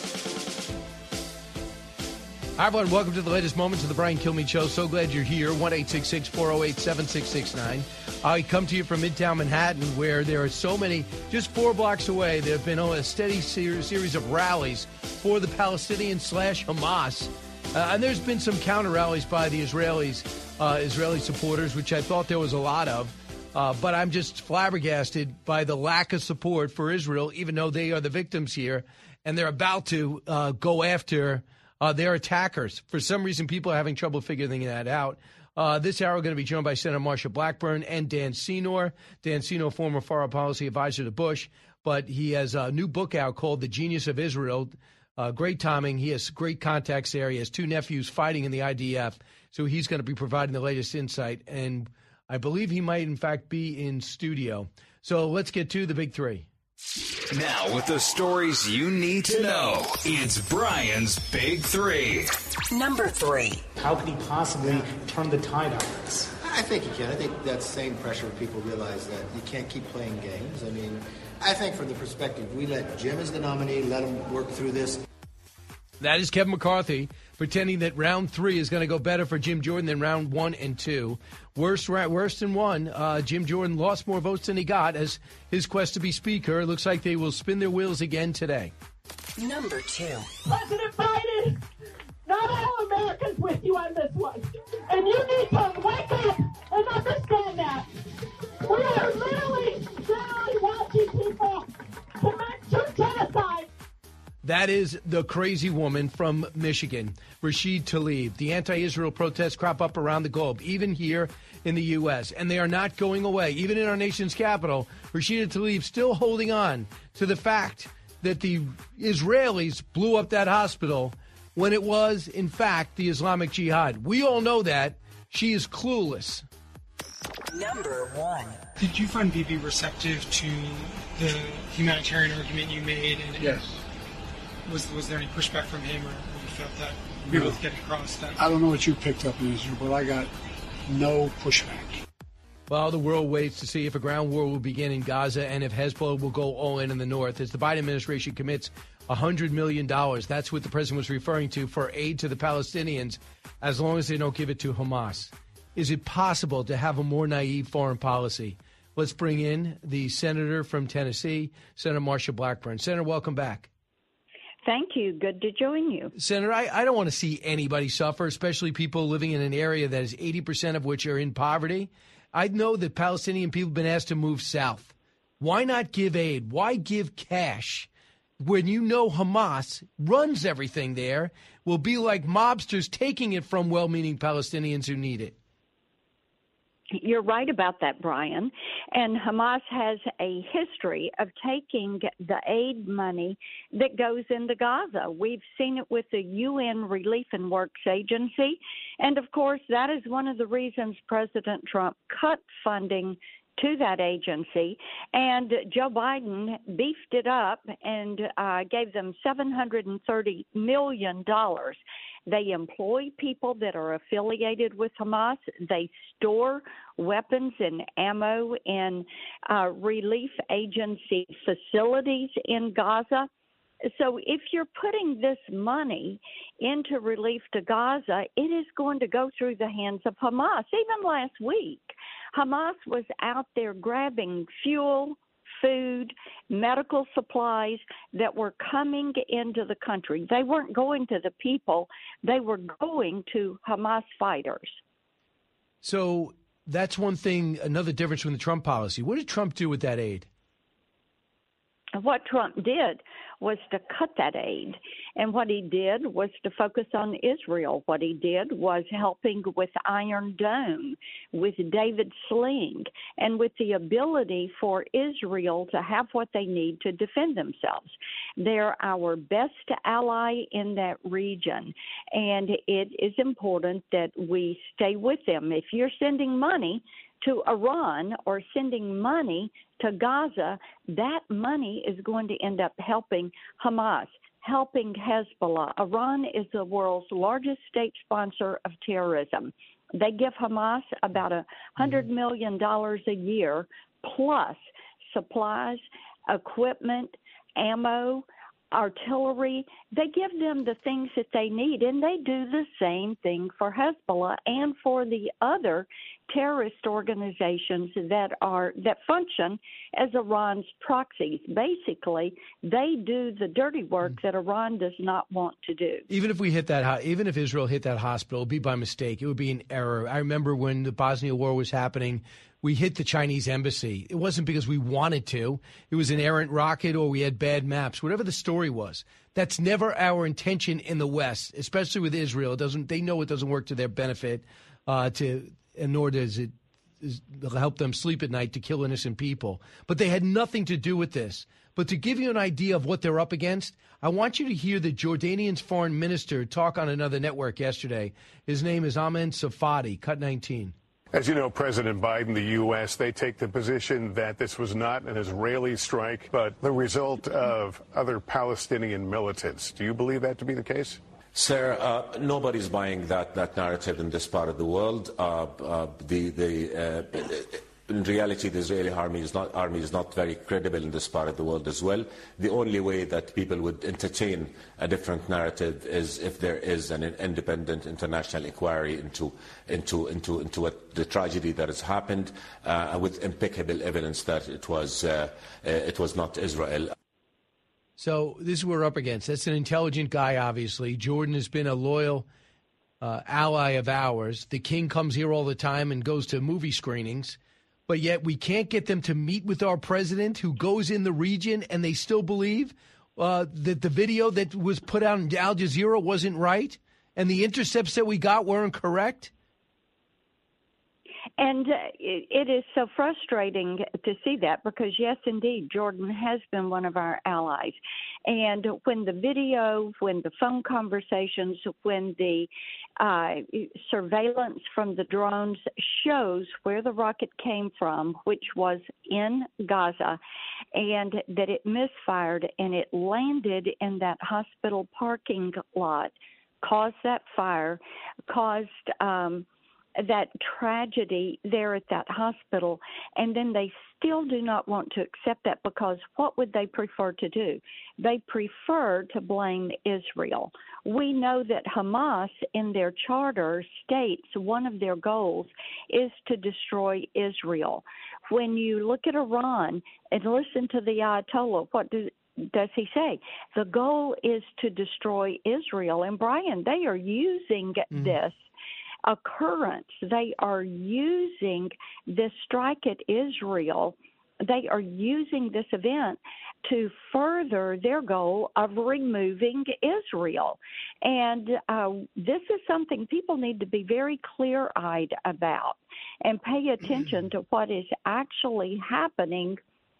Hi, everyone. Welcome to the latest moments of the Brian Kilmeade Show. So glad you're here. 1-866-408-7669. I come to you from Midtown Manhattan, where there are so many, just 4 blocks away, there have been a steady series of rallies for the Palestinian/Hamas. And there's been some counter rallies by the Israeli supporters, which I thought there was a lot of. But I'm just flabbergasted by the lack of support for Israel, even though they are the victims here. And they're about to go after their attackers. For some reason, people are having trouble figuring that out. This hour, we're going to be joined by Senator Marsha Blackburn and Dan Senor. Dan Senor, former foreign policy advisor to Bush, but he has a new book out called The Genius of Israel. Great timing. He has great contacts there. He has 2 nephews fighting in the IDF, so he's going to be providing the latest insight. And I believe he might, in fact, be in studio. So let's get to the big 3. Now, with the stories you need to know, it's Brian's Big 3. Number 3. How could he possibly turn the tide on this? I think he can. I think that same pressure, people realize that you can't keep playing games. I mean, I think from the perspective, we let Jim as the nominee, let him work through this. That is Kevin McCarthy pretending that round 3 is going to go better for Jim Jordan than round 1 and 2. Worst than 1. Jim Jordan lost more votes than he got as his quest to be speaker. It looks like they will spin their wheels again today. Number 2. President Biden, not all Americans with you on this one. And you need to wake up and understand that. We are literally watching people commit genocide. That is the crazy woman from Michigan, Rashid Tlaib. The anti-Israel protests crop up around the globe, even here in the U.S., and they are not going away. Even in our nation's capital, Rashid Tlaib still holding on to the fact that the Israelis blew up that hospital when it was, in fact, the Islamic Jihad. We all know that. She is clueless. Number 1. Did you find Bibi receptive to the humanitarian argument you made? And yes. Was there any pushback from him, or you felt that we were able to get across that? I don't know what you picked up in Israel, but I got no pushback. Well, the world waits to see if a ground war will begin in Gaza and if Hezbollah will go all in the north. As the Biden administration commits $100 million, that's what the president was referring to, for aid to the Palestinians, as long as they don't give it to Hamas. Is it possible to have a more naive foreign policy? Let's bring in the senator from Tennessee, Senator Marsha Blackburn. Senator, welcome back. Thank you. Good to join you. Senator, I don't want to see anybody suffer, especially people living in an area that is 80% of which are in poverty. I know that Palestinian people have been asked to move south. Why not give aid? Why give cash when you know Hamas runs everything there, will be like mobsters taking it from well-meaning Palestinians who need it? You're right about that, Brian. And Hamas has a history of taking the aid money that goes into Gaza. We've seen it with the UN Relief and Works Agency. And, of course, that is one of the reasons President Trump cut funding to that agency. And Joe Biden beefed it up and gave them $730 million. They employ people that are affiliated with Hamas. They store weapons and ammo in relief agency facilities in Gaza. So if you're putting this money into relief to Gaza, it is going to go through the hands of Hamas. Even last week, Hamas was out there grabbing fuel, food, medical supplies that were coming into the country. They weren't going to the people. They were going to Hamas fighters. So that's one thing, another difference from the Trump policy. What did Trump do with that aid? What Trump did was to cut that aid. And what he did was to focus on Israel. What he did was helping with Iron Dome, with David Sling, and with the ability for Israel to have what they need to defend themselves. They're our best ally in that region, and it is important that we stay with them. If you're sending money to Iran or sending money to Gaza, that money is going to end up helping Hamas, helping Hezbollah. Iran is the world's largest state sponsor of terrorism. They give Hamas about $100 million a year, plus supplies, equipment, ammo, artillery. They give them the things that they need, and they do the same thing for Hezbollah and for the other terrorist organizations that function as Iran's proxies. Basically, they do the dirty work that Iran does not want to do. Even if Israel hit that hospital, it would be by mistake. It would be an error. I remember when the Bosnia war was happening, we hit the Chinese embassy. It wasn't because we wanted to. It was an errant rocket or we had bad maps, whatever the story was. That's never our intention in the West, especially with Israel. They know it doesn't work to their benefit, and nor does it help them sleep at night to kill innocent people. But they had nothing to do with this. But to give you an idea of what they're up against, I want you to hear the Jordanian's foreign minister talk on another network yesterday. His name is Ahmed Safadi, Cut 19. As you know, President Biden, the U.S., they take the position that this was not an Israeli strike, but the result of other Palestinian militants. Do you believe that to be the case? Sir, nobody's buying that narrative in this part of the world. In reality, the Israeli army is not very credible in this part of the world as well. The only way that people would entertain a different narrative is if there is an independent international inquiry into what the tragedy that has happened, with impeccable evidence that it was not Israel. So this is what we're up against. That's an intelligent guy, obviously. Jordan has been a loyal ally of ours. The king comes here all the time and goes to movie screenings. But yet we can't get them to meet with our president who goes in the region, and they still believe that the video that was put out in Al Jazeera wasn't right and the intercepts that we got weren't correct? And it is so frustrating to see that because, yes, indeed, Jordan has been one of our allies. And when the video, when the phone conversations, when the surveillance from the drones shows where the rocket came from, which was in Gaza, and that it misfired and it landed in that hospital parking lot, caused that fire, caused that tragedy there at that hospital, and then they still do not want to accept that because what would they prefer to do? They prefer to blame Israel. We know that Hamas in their charter states one of their goals is to destroy Israel. When you look at Iran and listen to the Ayatollah, what does he say? The goal is to destroy Israel. And Brian, they are using this occurrence. They are using this strike at Israel. They are using this event to further their goal of removing Israel. And this is something people need to be very clear-eyed about and pay attention to what is actually happening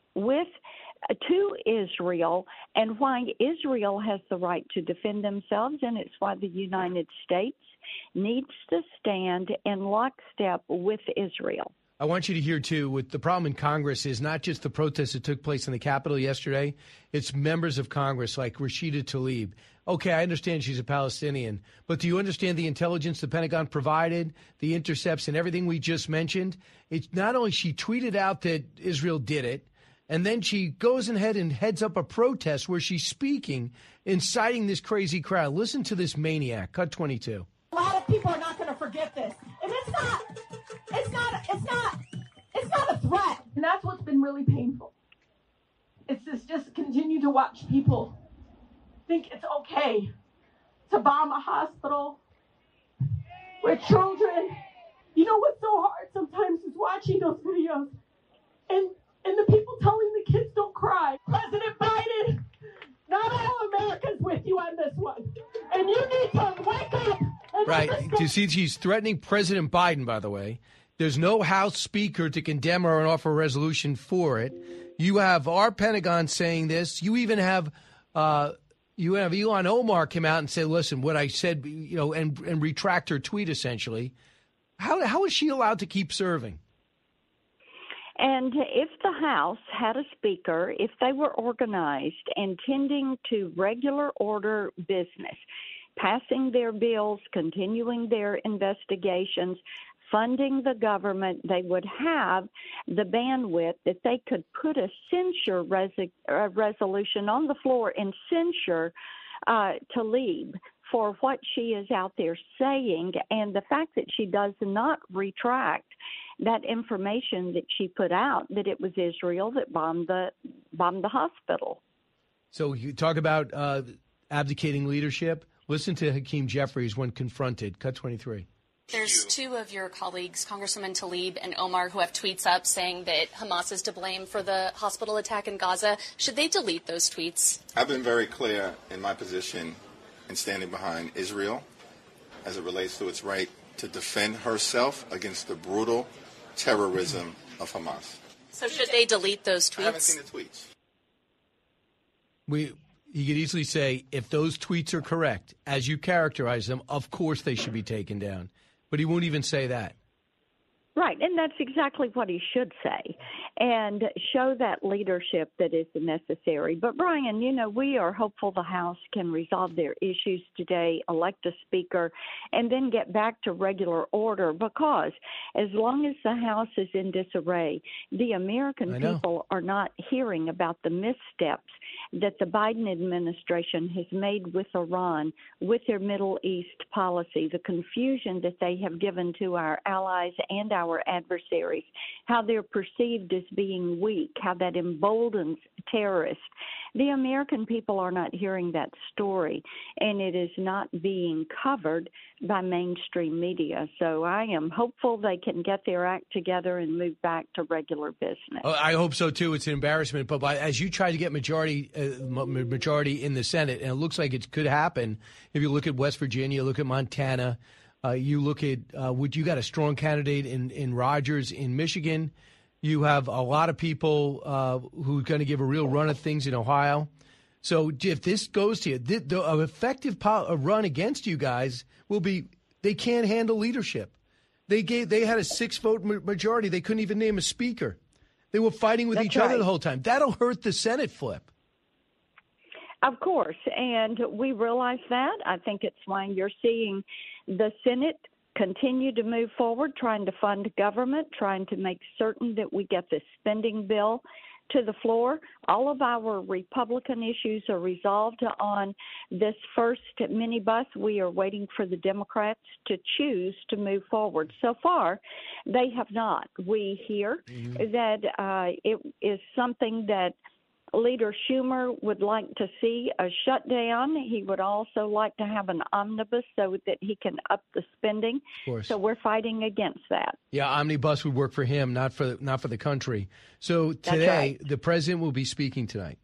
to Israel and why Israel has the right to defend themselves, and it's why the United States needs to stand in lockstep with Israel. I want you to hear, too, what the problem in Congress is not just the protests that took place in the Capitol yesterday. It's members of Congress like Rashida Tlaib. Okay, I understand she's a Palestinian, but do you understand the intelligence the Pentagon provided, the intercepts and everything we just mentioned? It's not only she tweeted out that Israel did it, and then she goes ahead and heads up a protest where she's speaking, inciting this crazy crowd. Listen to this maniac. Cut 22. A lot of people are not going to forget this. And it's not a threat. And that's what's been really painful. It's just continue to watch people think it's okay to bomb a hospital with children. You know what's so hard sometimes is watching those videos and the people telling the kids don't cry. President Biden, not all America's with you on this one. And you need to wake up. Right. Do you see she's threatening President Biden, by the way? There's no House Speaker to condemn her and offer a resolution for it. You have our Pentagon saying this. You even have Ilhan Omar come out and say, listen, what I said, and retract her tweet, essentially. How is she allowed to keep serving? And if the House had a speaker, if they were organized and tending to regular order business, passing their bills, continuing their investigations, funding the government, they would have the bandwidth that they could put a censure resolution on the floor and censure Tlaib for what she is out there saying, and the fact that she does not retract that information that she put out, that it was Israel that bombed the hospital. So you talk about abdicating leadership. Listen to Hakeem Jeffries when confronted. Cut 23. There's two of your colleagues, Congresswoman Tlaib and Omar, who have tweets up saying that Hamas is to blame for the hospital attack in Gaza. Should they delete those tweets? I've been very clear in my position in standing behind Israel as it relates to its right to defend herself against the brutal terrorism of Hamas. So should they delete those tweets? I haven't seen the tweets. You could easily say, if those tweets are correct, as you characterize them, of course they should be taken down. But he won't even say that. Right, and that's exactly what he should say, and show that leadership that is necessary. But, Brian, we are hopeful the House can resolve their issues today, elect a speaker, and then get back to regular order, because as long as the House is in disarray, the American people are not hearing about the missteps that the Biden administration has made with Iran, with their Middle East policy, the confusion that they have given to our allies and our adversaries, how they're perceived as being weak, how that emboldens terrorists. The American people are not hearing that story, and it is not being covered by mainstream media. So I am hopeful they can get their act together and move back to regular business. I hope so, too. It's an embarrassment. But as you try to get majority in the Senate, and it looks like it could happen, if you look at West Virginia, look at Montana, You look at you got a strong candidate in Rogers in Michigan. You have a lot of people who are going to give a real run at things in Ohio. So if this goes to you, the effective run against you guys will be they can't handle leadership. They had a 6-vote majority. They couldn't even name a speaker. They were fighting with each other the whole time. That'll hurt the Senate flip. Of course, and we realize that. I think it's why you're seeing the Senate continue to move forward, trying to fund government, trying to make certain that we get the spending bill to the floor. All of our Republican issues are resolved on this first minibus. We are waiting for the Democrats to choose to move forward. So far, they have not. We hear that it is something that Leader Schumer would like to see a shutdown. He would also like to have an omnibus so that he can up the spending. Of course. So we're fighting against that. Yeah, omnibus would work for him, not for the country. So today, the president will be speaking tonight,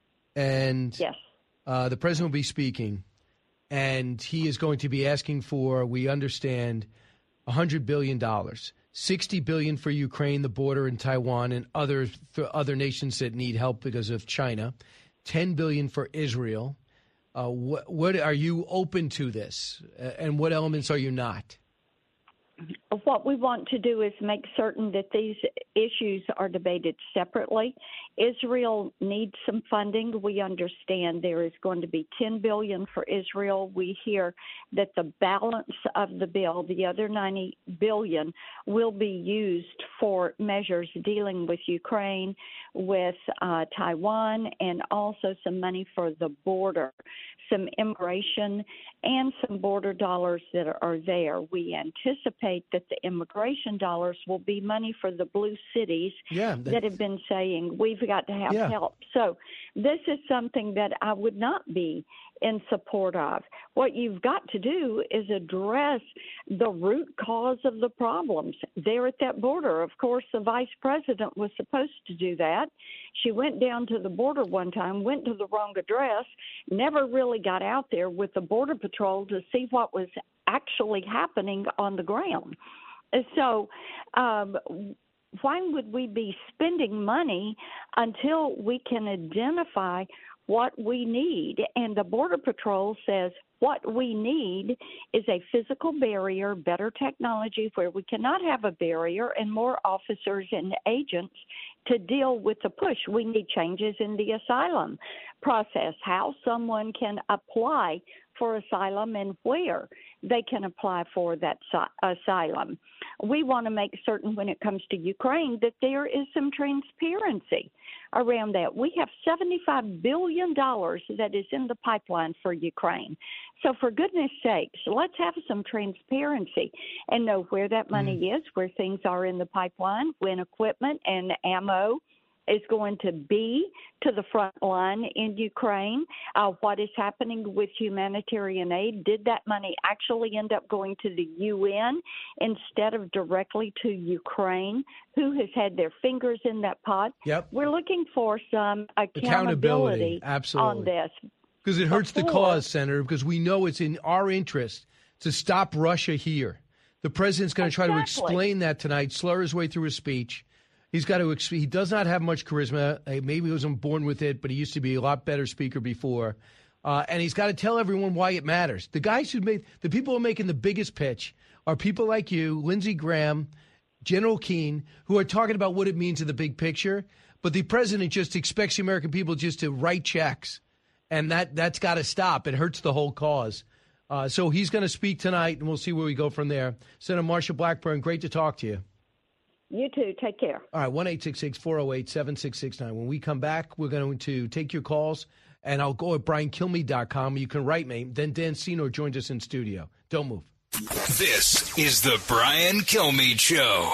and yes, the president will be speaking, and he is going to be asking for, we understand, $100 billion. $60 billion for Ukraine, the border in Taiwan, and other nations that need help because of China. $10 billion for Israel. What are you open to this, and what elements are you not? What we want to do is make certain that these issues are debated separately. Israel needs some funding. We understand there is going to be $10 billion for Israel. We hear that the balance of the bill, the other $90 billion, will be used for measures dealing with Ukraine, with Taiwan, and also some money for the border, some immigration, and some border dollars that are there. We anticipate that the immigration dollars will be money for the blue cities that have been saying we've got to have help. So this is something that I would not be in support of. What you've got to do is address the root cause of the problems there at that border. Of course, the vice president was supposed to do that. She went down to the border one time, went to the wrong address, never really got out there with the Border Patrol to see what was actually happening on the ground. So why would we be spending money until we can identify what we need? And the Border Patrol says what we need is a physical barrier, better technology where we cannot have a barrier, and more officers and agents to deal with the push. We need changes in the asylum process, how someone can apply for asylum and where they can apply for that asylum. We want to make certain when it comes to Ukraine that there is some transparency around that. We have $75 billion that is in the pipeline for Ukraine. So for goodness sakes, let's have some transparency and know where that money is, where things are in the pipeline, when equipment and ammo is going to be to the front line in Ukraine, what is happening with humanitarian aid. Did that money actually end up going to the UN instead of directly to Ukraine? Who has had their fingers in that pot? Yep. We're looking for some accountability on this. Because it hurts the cause, Senator, because we know it's in our interest to stop Russia here. The president's going to try to explain that tonight, slur his way through his speech. He does not have much charisma. Maybe he wasn't born with it, but he used to be a lot better speaker before. And he's got to tell everyone why it matters. The people who are making the biggest pitch are people like you, Lindsey Graham, General Keane, who are talking about what it means in the big picture. But the president just expects the American people just to write checks. And that's got to stop. It hurts the whole cause. So he's going to speak tonight, and we'll see where we go from there. Senator Marsha Blackburn, great to talk to you. You too. Take care. All right, 1-866-408-7669. When we come back, we're going to take your calls, and I'll go at BrianKilmeade.com. You can write me. Then Dan Senor joins us in studio. Don't move. This is the Brian Kilmeade Show.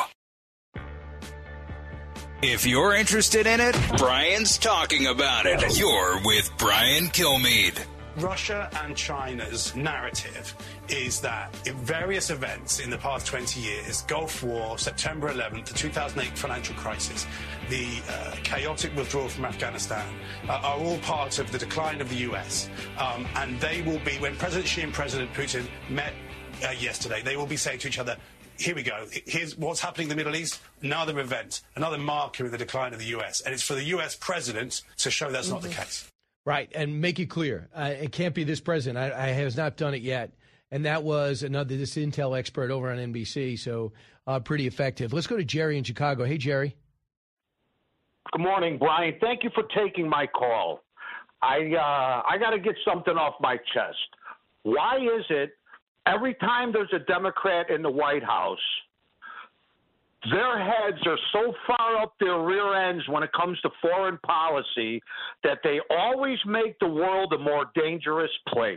If you're interested in it, Brian's talking about it. You're with Brian Kilmeade. Russia and China's narrative is that in various events in the past 20 years, Gulf War, September 11th, the 2008 financial crisis, the chaotic withdrawal from Afghanistan, are all part of the decline of the US. And they will be, when President Xi and President Putin met yesterday, they will be saying to each other, here we go. Here's what's happening in the Middle East. Another event, another marker in the decline of the U.S. And it's for the U.S. president to show that's not the case. Right, and make it clear. It can't be this president. I has not done it yet. And that was this Intel expert over on NBC, so pretty effective. Let's go to Jerry in Chicago. Hey, Jerry. Good morning, Brian. Thank you for taking my call. I got to get something off my chest. Why is it every time there's a Democrat in the White House, their heads are so far up their rear ends when it comes to foreign policy that they always make the world a more dangerous place?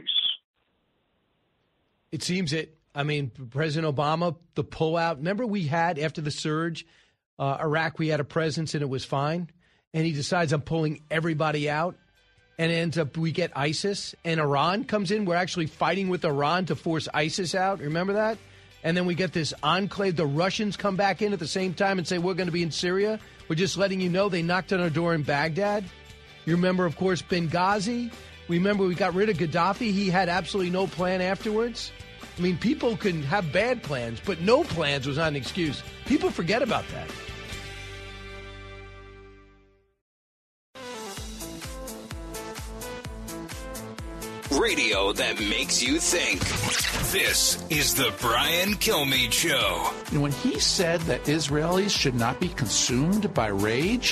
It seems it. I mean, President Obama, the pullout. Remember we had, after the surge, Iraq, we had a presence and it was fine. And he decides I'm pulling everybody out. And it ends up we get ISIS. And Iran comes in. We're actually fighting with Iran to force ISIS out. Remember that? And then we get this enclave. The Russians come back in at the same time and say, we're going to be in Syria. We're just letting you know they knocked on our door in Baghdad. You remember, of course, Benghazi. Remember, we got rid of Gaddafi. He had absolutely no plan afterwards. I mean, people can have bad plans, but no plans was not an excuse. People forget about that. Radio that makes you think. This is the Brian Kilmeade Show. And when he said that Israelis should not be consumed by rage,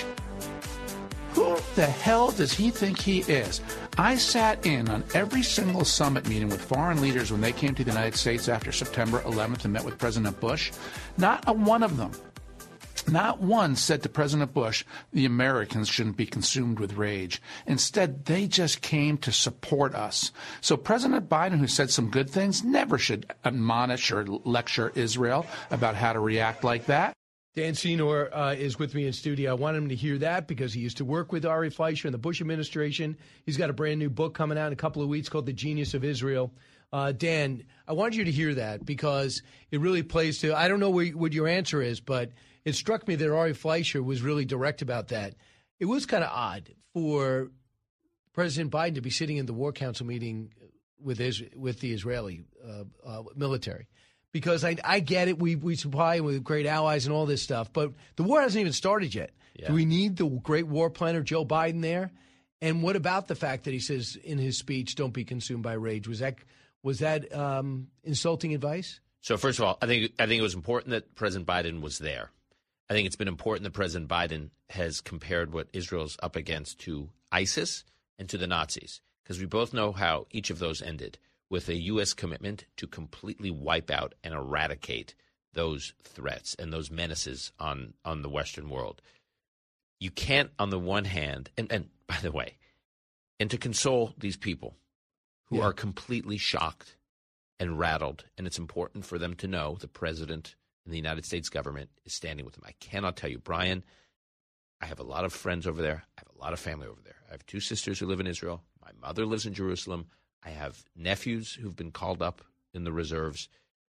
who the hell does he think he is? I sat in on every single summit meeting with foreign leaders when they came to the United States after September 11th and met with President Bush. Not a one of them, not one said to President Bush, the Americans shouldn't be consumed with rage. Instead, they just came to support us. So President Biden, who said some good things, never should admonish or lecture Israel about how to react like that. Dan Senor is with me in studio. I want him to hear that because he used to work with Ari Fleischer in the Bush administration. He's got a brand new book coming out in a couple of weeks called The Genius of Israel. Dan, I wanted you to hear that because it really plays to, I don't know what your answer is, but it struck me that Ari Fleischer was really direct about that. It was kind of odd for President Biden to be sitting in the War Council meeting with the Israeli military. Because I get it, we supply with great allies and all this stuff, but the war hasn't even started yet. Yeah. Do we need the great war planner Joe Biden there? And what about the fact that he says in his speech, "Don't be consumed by rage"? Was that insulting advice? So first of all, I think it was important that President Biden was there. I think it's been important that President Biden has compared what Israel's up against to ISIS and to the Nazis, because we both know how each of those ended, with a U.S. commitment to completely wipe out and eradicate those threats and those menaces on the Western world. You can't, on the one hand, and by the way, and to console these people who are completely shocked and rattled, and it's important for them to know the president and the United States government is standing with them. I cannot tell you, Brian, I have a lot of friends over there. I have a lot of family over there. I have two sisters who live in Israel. My mother lives in Jerusalem. I have nephews who've been called up in the reserves.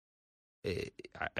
I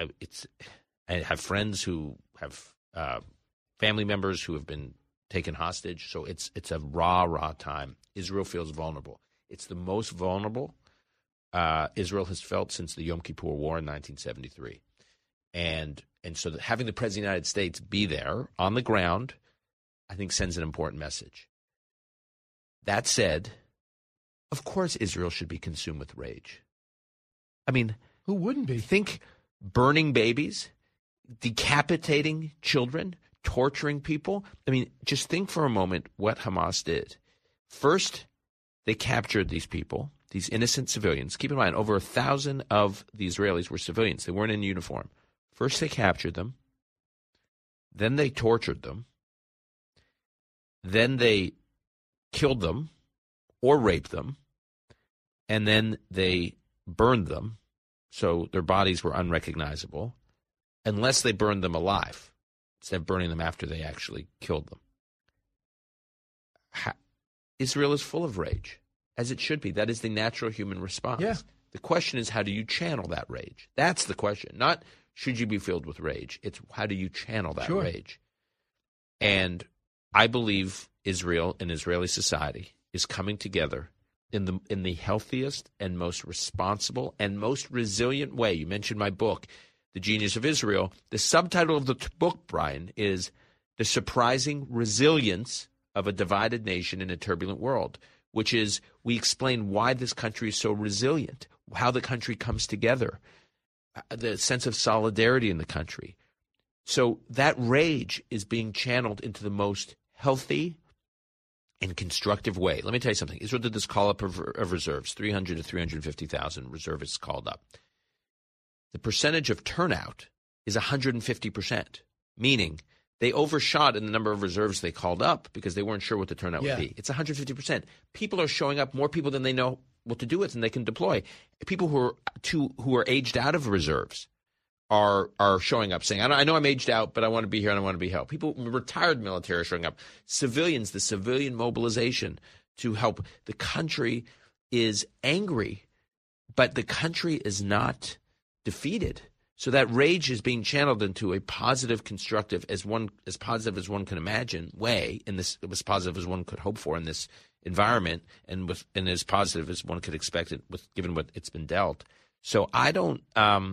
have friends who have family members who have been taken hostage. So it's a raw time. Israel feels vulnerable. It's the most vulnerable Israel has felt since the Yom Kippur War in 1973. And so having the President of the United States be there on the ground, I think sends an important message. That said, of course Israel should be consumed with rage. I mean, who wouldn't be? Think burning babies, decapitating children, torturing people. I mean, just think for a moment what Hamas did. First, they captured these people, these innocent civilians. Keep in mind, over 1,000 of the Israelis were civilians. They weren't in uniform. First, they captured them. Then they tortured them. Then they killed them or raped them. And then they burned them, so their bodies were unrecognizable, unless they burned them alive, instead of burning them after they actually killed them. Israel is full of rage, as it should be. That is the natural human response. Yeah. The question is, how do you channel that rage? That's the question. Not should you be filled with rage. It's how do you channel that rage? And I believe Israel and Israeli society is coming together in the healthiest and most responsible and most resilient way. You mentioned my book, The Genius of Israel. The subtitle of the book, Brian, is The Surprising Resilience of a Divided Nation in a Turbulent World, which is we explain why this country is so resilient, how the country comes together, the sense of solidarity in the country. So that rage is being channeled into the most healthy and constructive way. Let me tell you something. Israel did this call-up of reserves, 300 to 350,000 reservists called up. The percentage of turnout is 150%, meaning they overshot in the number of reserves they called up because they weren't sure what the turnout would be. It's 150%. People are showing up, more people than they know what to do with and they can deploy. People who are aged out of reserves are showing up saying, I know I'm aged out, but I want to be here and I want to be helped. People, retired military are showing up. Civilians, the civilian mobilization to help. The country is angry, but the country is not defeated. So that rage is being channeled into a positive, constructive, as positive as one can imagine way, as positive as one could hope for in this environment, and as positive as one could expect it given what it's been dealt. So I don't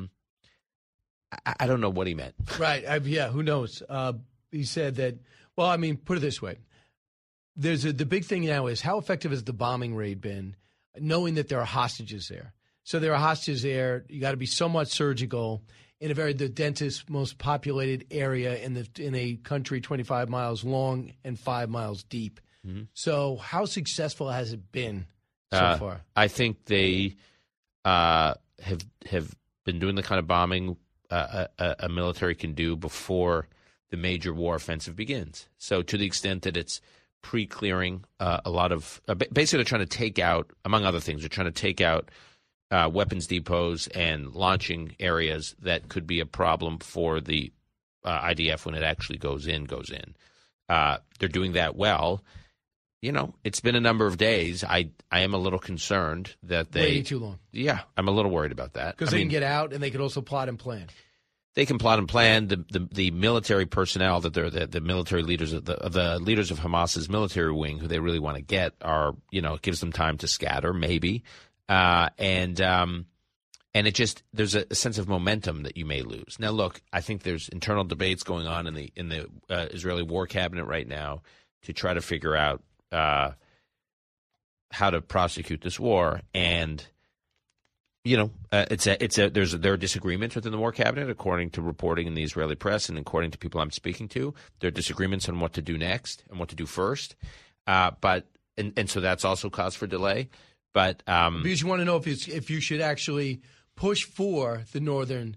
know what he meant. Right. Who knows? He said that, well, I mean, put it this way. The big thing now is how effective has the bombing raid been, knowing that there are hostages there. So there are hostages there. You got to be somewhat surgical in the densest, most populated area in a country 25 miles long and 5 miles deep. Mm-hmm. So how successful has it been so far? I think they have been doing the kind of bombing a military can do before the major war offensive begins. So to the extent that it's pre-clearing a lot of basically they're trying to take out, among other things, they're trying to take out weapons depots and launching areas that could be a problem for the IDF when it actually goes in. They're doing that well. You know, it's been a number of days. I am a little concerned that waiting too long. Yeah, I'm a little worried about that. Because they can get out and they can also plot and plan. They can plot and plan. The military personnel that they're the military leaders of the leaders of Hamas's military wing, who they really want to get, are, you know, it gives them time to scatter maybe. And it just, there's a sense of momentum that you may lose. Now, look, I think there's internal debates going on in the Israeli war cabinet right now to try to figure out how to prosecute this war. And, you know, there are disagreements within the war cabinet, according to reporting in the Israeli press and according to people I'm speaking to. There are disagreements on what to do next and what to do first. But so that's also cause for delay. But because you want to know if you should actually push for the northern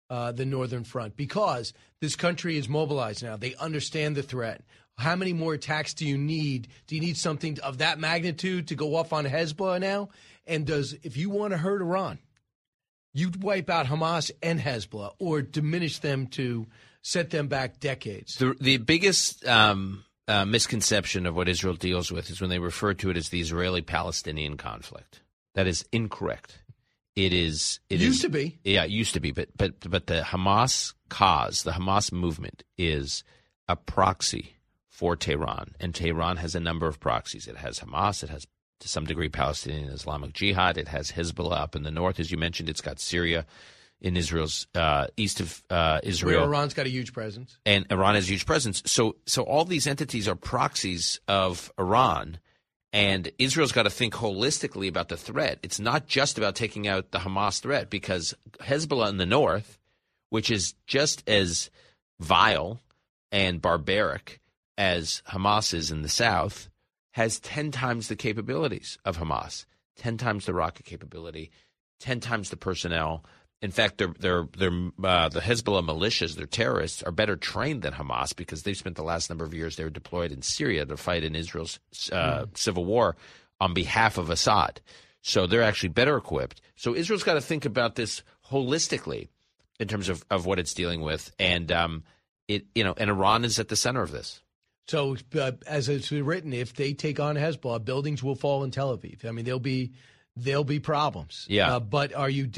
front, because this country is mobilized now. They understand the threat. How many more attacks do you need? Do you need something of that magnitude to go off on Hezbollah now? And if you want to hurt Iran, you'd wipe out Hamas and Hezbollah or diminish them to set them back decades. The biggest misconception of what Israel deals with is when they refer to it as the Israeli-Palestinian conflict. That is incorrect. It used to be. Yeah, it used to be. But the Hamas cause, the Hamas movement, is a proxy for Tehran. And Tehran has a number of proxies. It has Hamas. It has, to some degree, Palestinian Islamic Jihad. It has Hezbollah up in the north. As you mentioned, it's got Syria in Israel's east of Israel. Where Iran's got a huge presence. And Iran has a huge presence. So all these entities are proxies of Iran. And Israel's got to think holistically about the threat. It's not just about taking out the Hamas threat, because Hezbollah in the north, which is just as vile and barbaric as Hamas is in the south, has 10 times the capabilities of Hamas, 10 times the rocket capability, 10 times the personnel. In fact, the Hezbollah militias, their terrorists, are better trained than Hamas because they've spent the last number of years they were deployed in Syria to fight in Israel's civil war on behalf of Assad. So they're actually better equipped. So Israel's got to think about this holistically in terms of what it's dealing with, and and Iran is at the center of this. So as it's written, if they take on Hezbollah, buildings will fall in Tel Aviv. I mean, there'll be problems. Yeah. But are you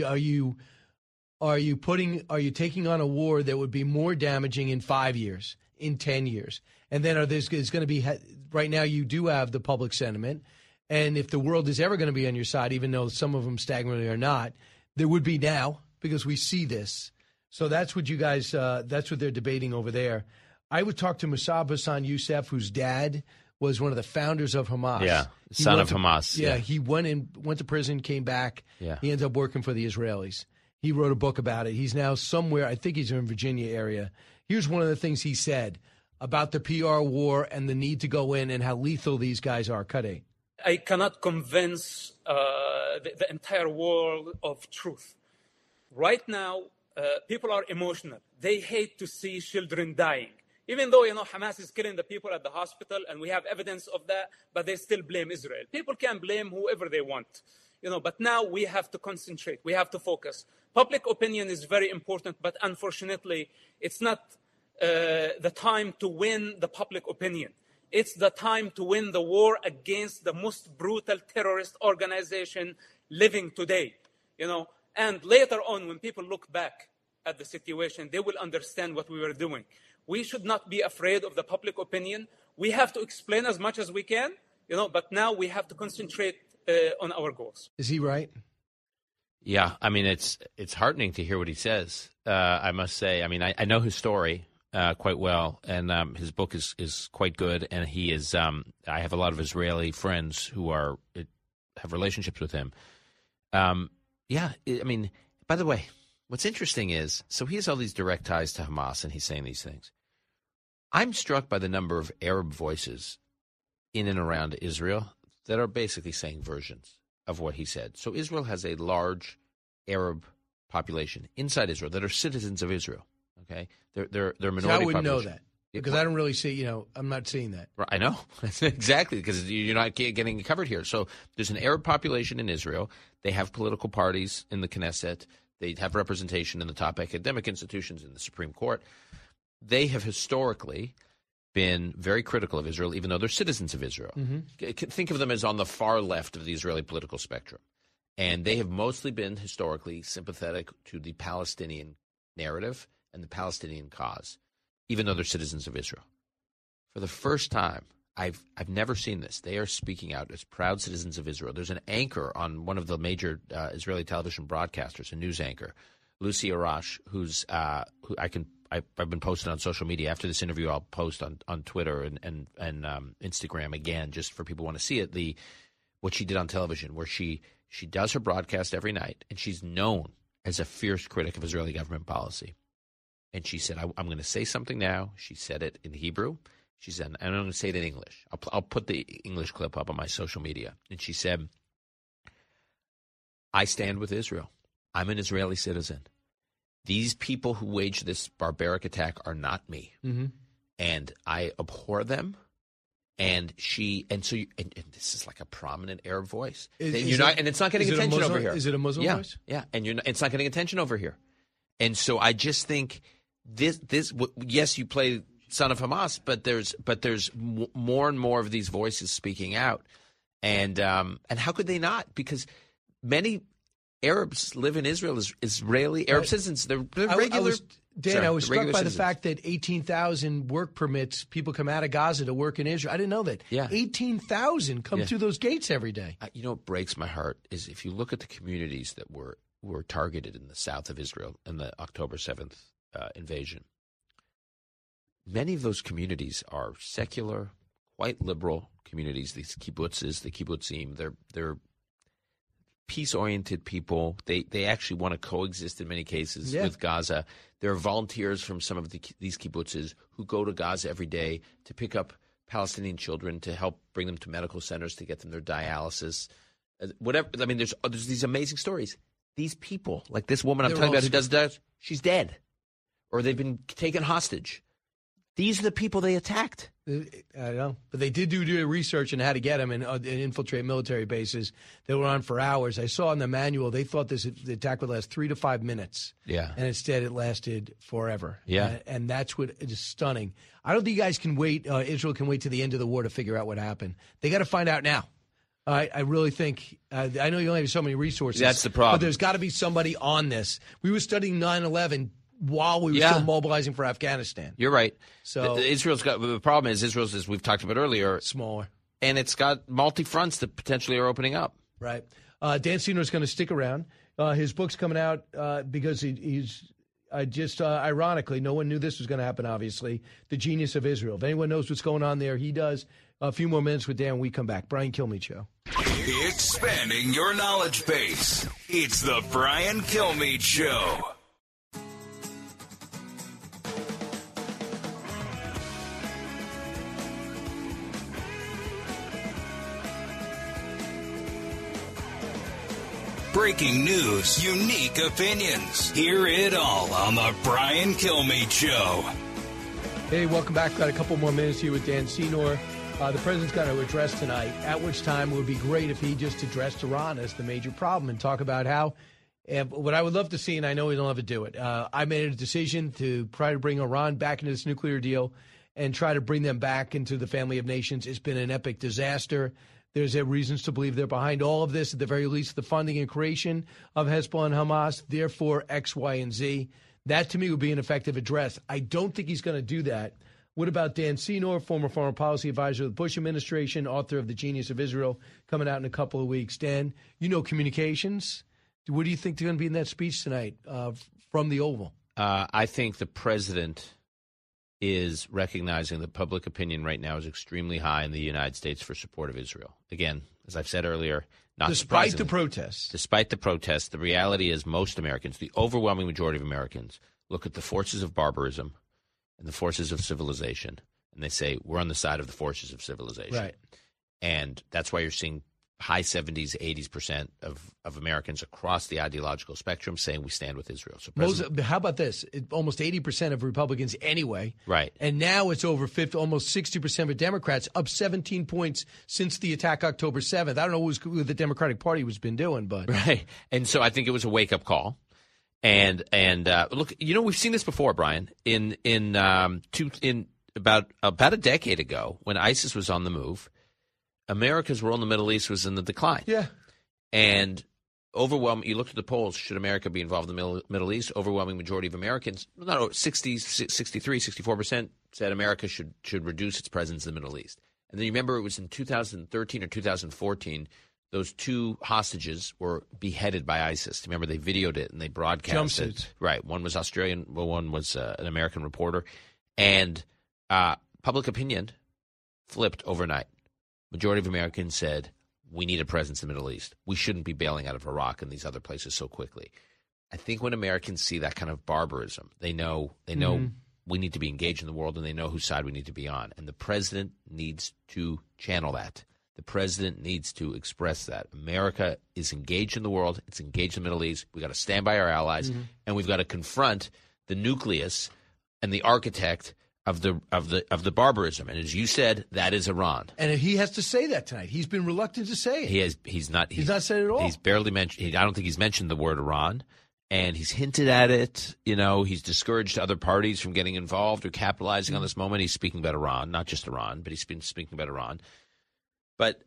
taking on a war that would be more damaging in 5 years, in 10 years? And then is going to be, right now you do have the public sentiment, And if the world is ever going to be on your side, even though some of them staggeringly are not, there would be now because we see this. So that's what you guys, that's what they're debating over there. I would talk to Musab Hassan Youssef, whose dad was one of the founders of Hamas. Yeah, son of Hamas. Yeah, he went to prison, came back. Yeah. He ended up working for the Israelis. He wrote a book about it. He's now somewhere, I think he's in Virginia area. Here's one of the things he said about the PR war and the need to go in and how lethal these guys are. Cut 8. I cannot convince the entire world of truth. Right now, people are emotional. They hate to see children dying. Even though, Hamas is killing the people at the hospital and we have evidence of that, but they still blame Israel. People can blame whoever they want, but now we have to concentrate. We have to focus. Public opinion is very important, but unfortunately, it's not the time to win the public opinion. It's the time to win the war against the most brutal terrorist organization living today, And later on, when people look back at the situation, they will understand what we were doing. We should not be afraid of the public opinion. We have to explain as much as we can, but now we have to concentrate on our goals. Is he right? Yeah, I mean, it's heartening to hear what he says. I must say, I mean, I know his story quite well, and his book is quite good. And he is. I have a lot of Israeli friends who have relationships with him. Yeah, I mean, by the way, what's interesting is, so he has all these direct ties to Hamas, and he's saying these things. I'm struck by the number of Arab voices in and around Israel that are basically saying versions of what he said. So Israel has a large Arab population inside Israel that are citizens of Israel. Okay, they're minority. I wouldn't population. know that because I don't really see. I'm not seeing that. I know exactly because you're not getting it covered here. So there's an Arab population in Israel. They have political parties in the Knesset. They have representation in the top academic institutions in the Supreme Court. They have historically been very critical of Israel, even though they're citizens of Israel. Mm-hmm. Think of them as on the far left of the Israeli political spectrum. And they have mostly been historically sympathetic to the Palestinian narrative and the Palestinian cause, even though they're citizens of Israel. For the first time, I've never seen this. They are speaking out as proud citizens of Israel. There's an anchor on one of the major Israeli television broadcasters, a news anchor, Lucy Arash, I've been posting on social media. After this interview, I'll post on Twitter and Instagram again, just for people who want to see it. What she did on television, where she does her broadcast every night, and she's known as a fierce critic of Israeli government policy. And she said, "I'm going to say something now." She said it in Hebrew. She said, "And I'm going to say it in English." I'll put the English clip up on my social media. And she said, "I stand with Israel. I'm an Israeli citizen. These people who waged this barbaric attack are not me, and I abhor them." And this is like a prominent Arab voice. And it's not getting attention over here. Is it a Muslim voice? Yeah, and it's not getting attention over here. And so I just think this. Yes, you play son of Hamas, but there's more and more of these voices speaking out, and how could they not? Because many Arabs live in Israel as Israeli Arab citizens. They're regular. I was struck by the fact that 18,000 work permits, people come out of Gaza to work in Israel. I didn't know that. Yeah. 18,000 come through those gates every day. What breaks my heart is if you look at the communities that were targeted in the south of Israel in the October 7th invasion. Many of those communities are secular, quite liberal communities. These kibbutzes, the kibbutzim, they're peace-oriented people. They actually want to coexist in many cases with Gaza. There are volunteers from some of these kibbutzes who go to Gaza every day to pick up Palestinian children to help bring them to medical centers to get them their dialysis. Whatever. I mean, there's these amazing stories. These people, like this woman I'm talking about who does that, she's dead, or they've been taken hostage. These are the people they attacked. I know. But they did do research on how to get them and infiltrate military bases that went on for hours. I saw in the manual they thought the attack would last 3 to 5 minutes. Yeah. And instead it lasted forever. Yeah. And that's what is stunning. I don't think you guys can wait. Israel can wait to the end of the war to figure out what happened. They got to find out now. I really think I know you only have so many resources. That's the problem. But there's got to be somebody on this. We were studying 9/11 while we were still mobilizing for Afghanistan. You're right. So Israel's got the problem is Israel's, as we've talked about earlier, smaller. and it's got multi-fronts that potentially are opening up. Right. Dan Senor is going to stick around. His book's coming out because he's ironically, no one knew this was going to happen, obviously, The Genius of Israel. If anyone knows what's going on there, he does. A few more minutes with Dan when we come back. Brian Kilmeade Show. Expanding your knowledge base. It's the Brian Kilmeade Show. Breaking news, unique opinions. Hear it all on the Brian Kilmeade Show. Hey, welcome back. Got a couple more minutes here with Dan Senor. The president's got to address tonight, at which time it would be great if he just addressed Iran as the major problem and talk about how, what I would love to see, and I know he don't ever do it, I made a decision to try to bring Iran back into this nuclear deal and try to bring them back into the family of nations. It's been an epic disaster. There's reasons to believe they're behind all of this, at the very least, the funding and creation of Hezbollah and Hamas, therefore X, Y, and Z. That, to me, would be an effective address. I don't think he's going to do that. What about Dan Senor, former foreign policy advisor of the Bush administration, author of The Genius of Israel, coming out in a couple of weeks? Dan, you know communications. What do you think they're going to be in that speech tonight from the Oval? I think the president is recognizing that public opinion right now is extremely high in the United States for support of Israel. Again, as I've said earlier, not despite the protests. Despite the protests, the reality is most Americans, the overwhelming majority of Americans, look at the forces of barbarism and the forces of civilization, and they say, we're on the side of the forces of civilization. Right. And that's why you're seeing high 70s, 80% of Americans across the ideological spectrum saying we stand with Israel. So how about this? Almost 80% of Republicans anyway. Right. And now it's over 50, almost 60% of Democrats, up 17 points since the attack October 7th. I don't know what the Democratic Party has been doing, but. Right. And so I think it was a wake-up call. And look, we've seen this before, Brian, in about a decade ago when ISIS was on the move. America's role in the Middle East was in the decline. Yeah. And you looked at the polls, should America be involved in the Middle East? Overwhelming majority of Americans, 64% said America should reduce its presence in the Middle East. And then you remember it was in 2013 or 2014, those two hostages were beheaded by ISIS. Remember, they videoed it and they broadcast it. Right. One was Australian, one was an American reporter. And public opinion flipped overnight. Majority of Americans said, we need a presence in the Middle East. We shouldn't be bailing out of Iraq and these other places so quickly. I think when Americans see that kind of barbarism, they know we need to be engaged in the world, and they know whose side we need to be on. And the president needs to channel that. The president needs to express that. America is engaged in the world. It's engaged in the Middle East. We've got to stand by our allies, and we've got to confront the nucleus and the architect of the barbarism. And as you said, that is Iran. And he has to say that tonight. He's been reluctant to say it. He's not said it at all. He's barely mentioned. I don't think he's mentioned the word Iran. And he's hinted at it. He's discouraged other parties from getting involved or capitalizing on this moment. He's speaking about Iran, not just Iran, but he's been speaking about Iran. But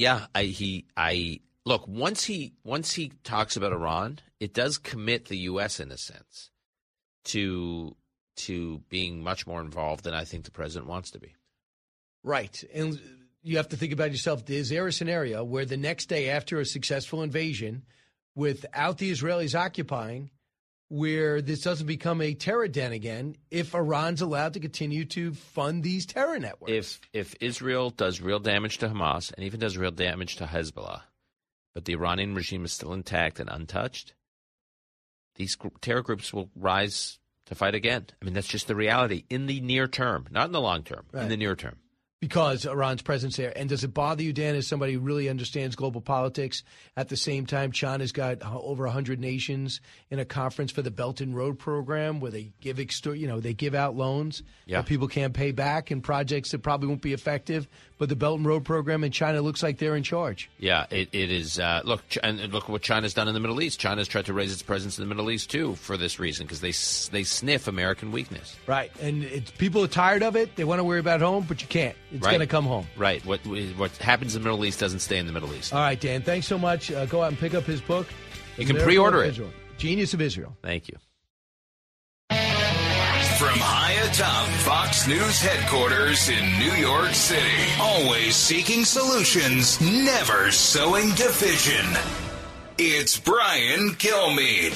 look, once he talks about Iran, it does commit the U.S. in a sense to being much more involved than I think the president wants to be. Right. And you have to think about yourself. Is there a scenario where the next day after a successful invasion, without the Israelis occupying, where this doesn't become a terror den again if Iran's allowed to continue to fund these terror networks? If Israel does real damage to Hamas and even does real damage to Hezbollah, but the Iranian regime is still intact and untouched, these terror groups will rise to fight again. I mean, that's just the reality in the near term, not in the long term, in the near term. Because Iran's presence there. And does it bother you, Dan, as somebody who really understands global politics? At the same time, China's got over 100 nations in a conference for the Belt and Road program where they give they give out loans that people can't pay back and projects that probably won't be effective. But the Belt and Road program in China looks like they're in charge. Yeah, it is. Look what China's done in the Middle East. China's tried to raise its presence in the Middle East, too, for this reason, because they sniff American weakness. Right. And people are tired of it. They want to worry about home, but you can't. It's going to come home. Right. What happens in the Middle East doesn't stay in the Middle East. All right, Dan. Thanks so much. Go out and pick up his book. You can pre-order it. Genius of Israel. Thank you. From high atop Fox News headquarters in New York City, always seeking solutions, never sowing division. It's Brian Kilmeade.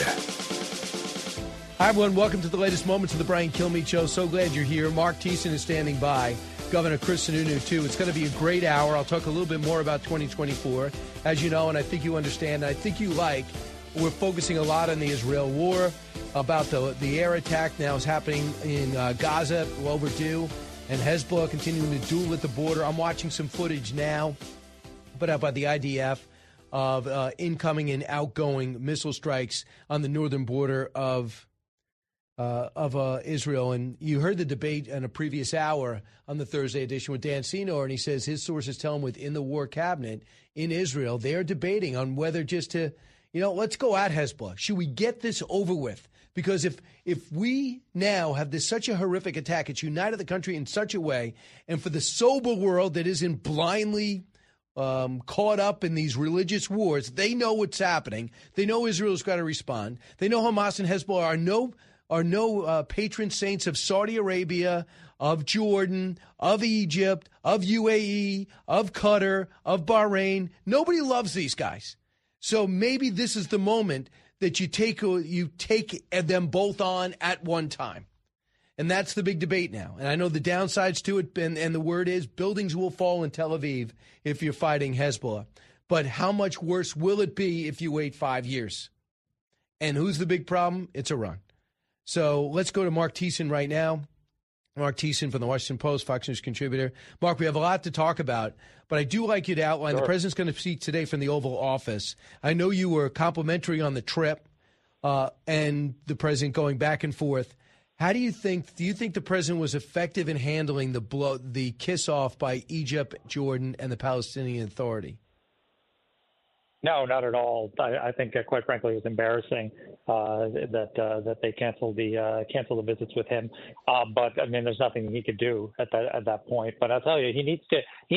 Hi, everyone. Welcome to the latest moments of the Brian Kilmeade Show. So glad you're here. Mark Thiessen is standing by. Governor Chris Sununu, too. It's going to be a great hour. I'll talk a little bit more about 2024. As you know, and I think you understand, and I think you like, we're focusing a lot on the Israel war, about the air attack now is happening in Gaza, overdue, and Hezbollah continuing to duel at the border. I'm watching some footage now put out by the IDF of incoming and outgoing missile strikes on the northern border of Israel. And you heard the debate in a previous hour on the Thursday edition with Dan Senor, and he says his sources tell him within the war cabinet in Israel, they're debating on whether just to, let's go at Hezbollah. Should we get this over with? Because if we now have such a horrific attack, it's united the country in such a way, and for the sober world that isn't blindly caught up in these religious wars, they know what's happening. They know Israel's got to respond. They know Hamas and Hezbollah are no patron saints of Saudi Arabia, of Jordan, of Egypt, of UAE, of Qatar, of Bahrain. Nobody loves these guys. So maybe this is the moment that you take them both on at one time. And that's the big debate now. And I know the downsides to it, and the word is buildings will fall in Tel Aviv if you're fighting Hezbollah. But how much worse will it be if you wait 5 years? And who's the big problem? It's Iran. So let's go to Mark Thiessen right now. Mark Thiessen from the Washington Post, Fox News contributor. Mark, we have a lot to talk about, but I do like you to outline. Sure. The president's going to speak today from the Oval Office. I know you were complimentary on the trip and the president going back and forth. Do you think the president was effective in handling the kiss-off by Egypt, Jordan, and the Palestinian Authority? No, not at all. I think, quite frankly, it was embarrassing that they canceled the visits with him. But I mean, there's nothing he could do at that point. But I'll tell you, he needs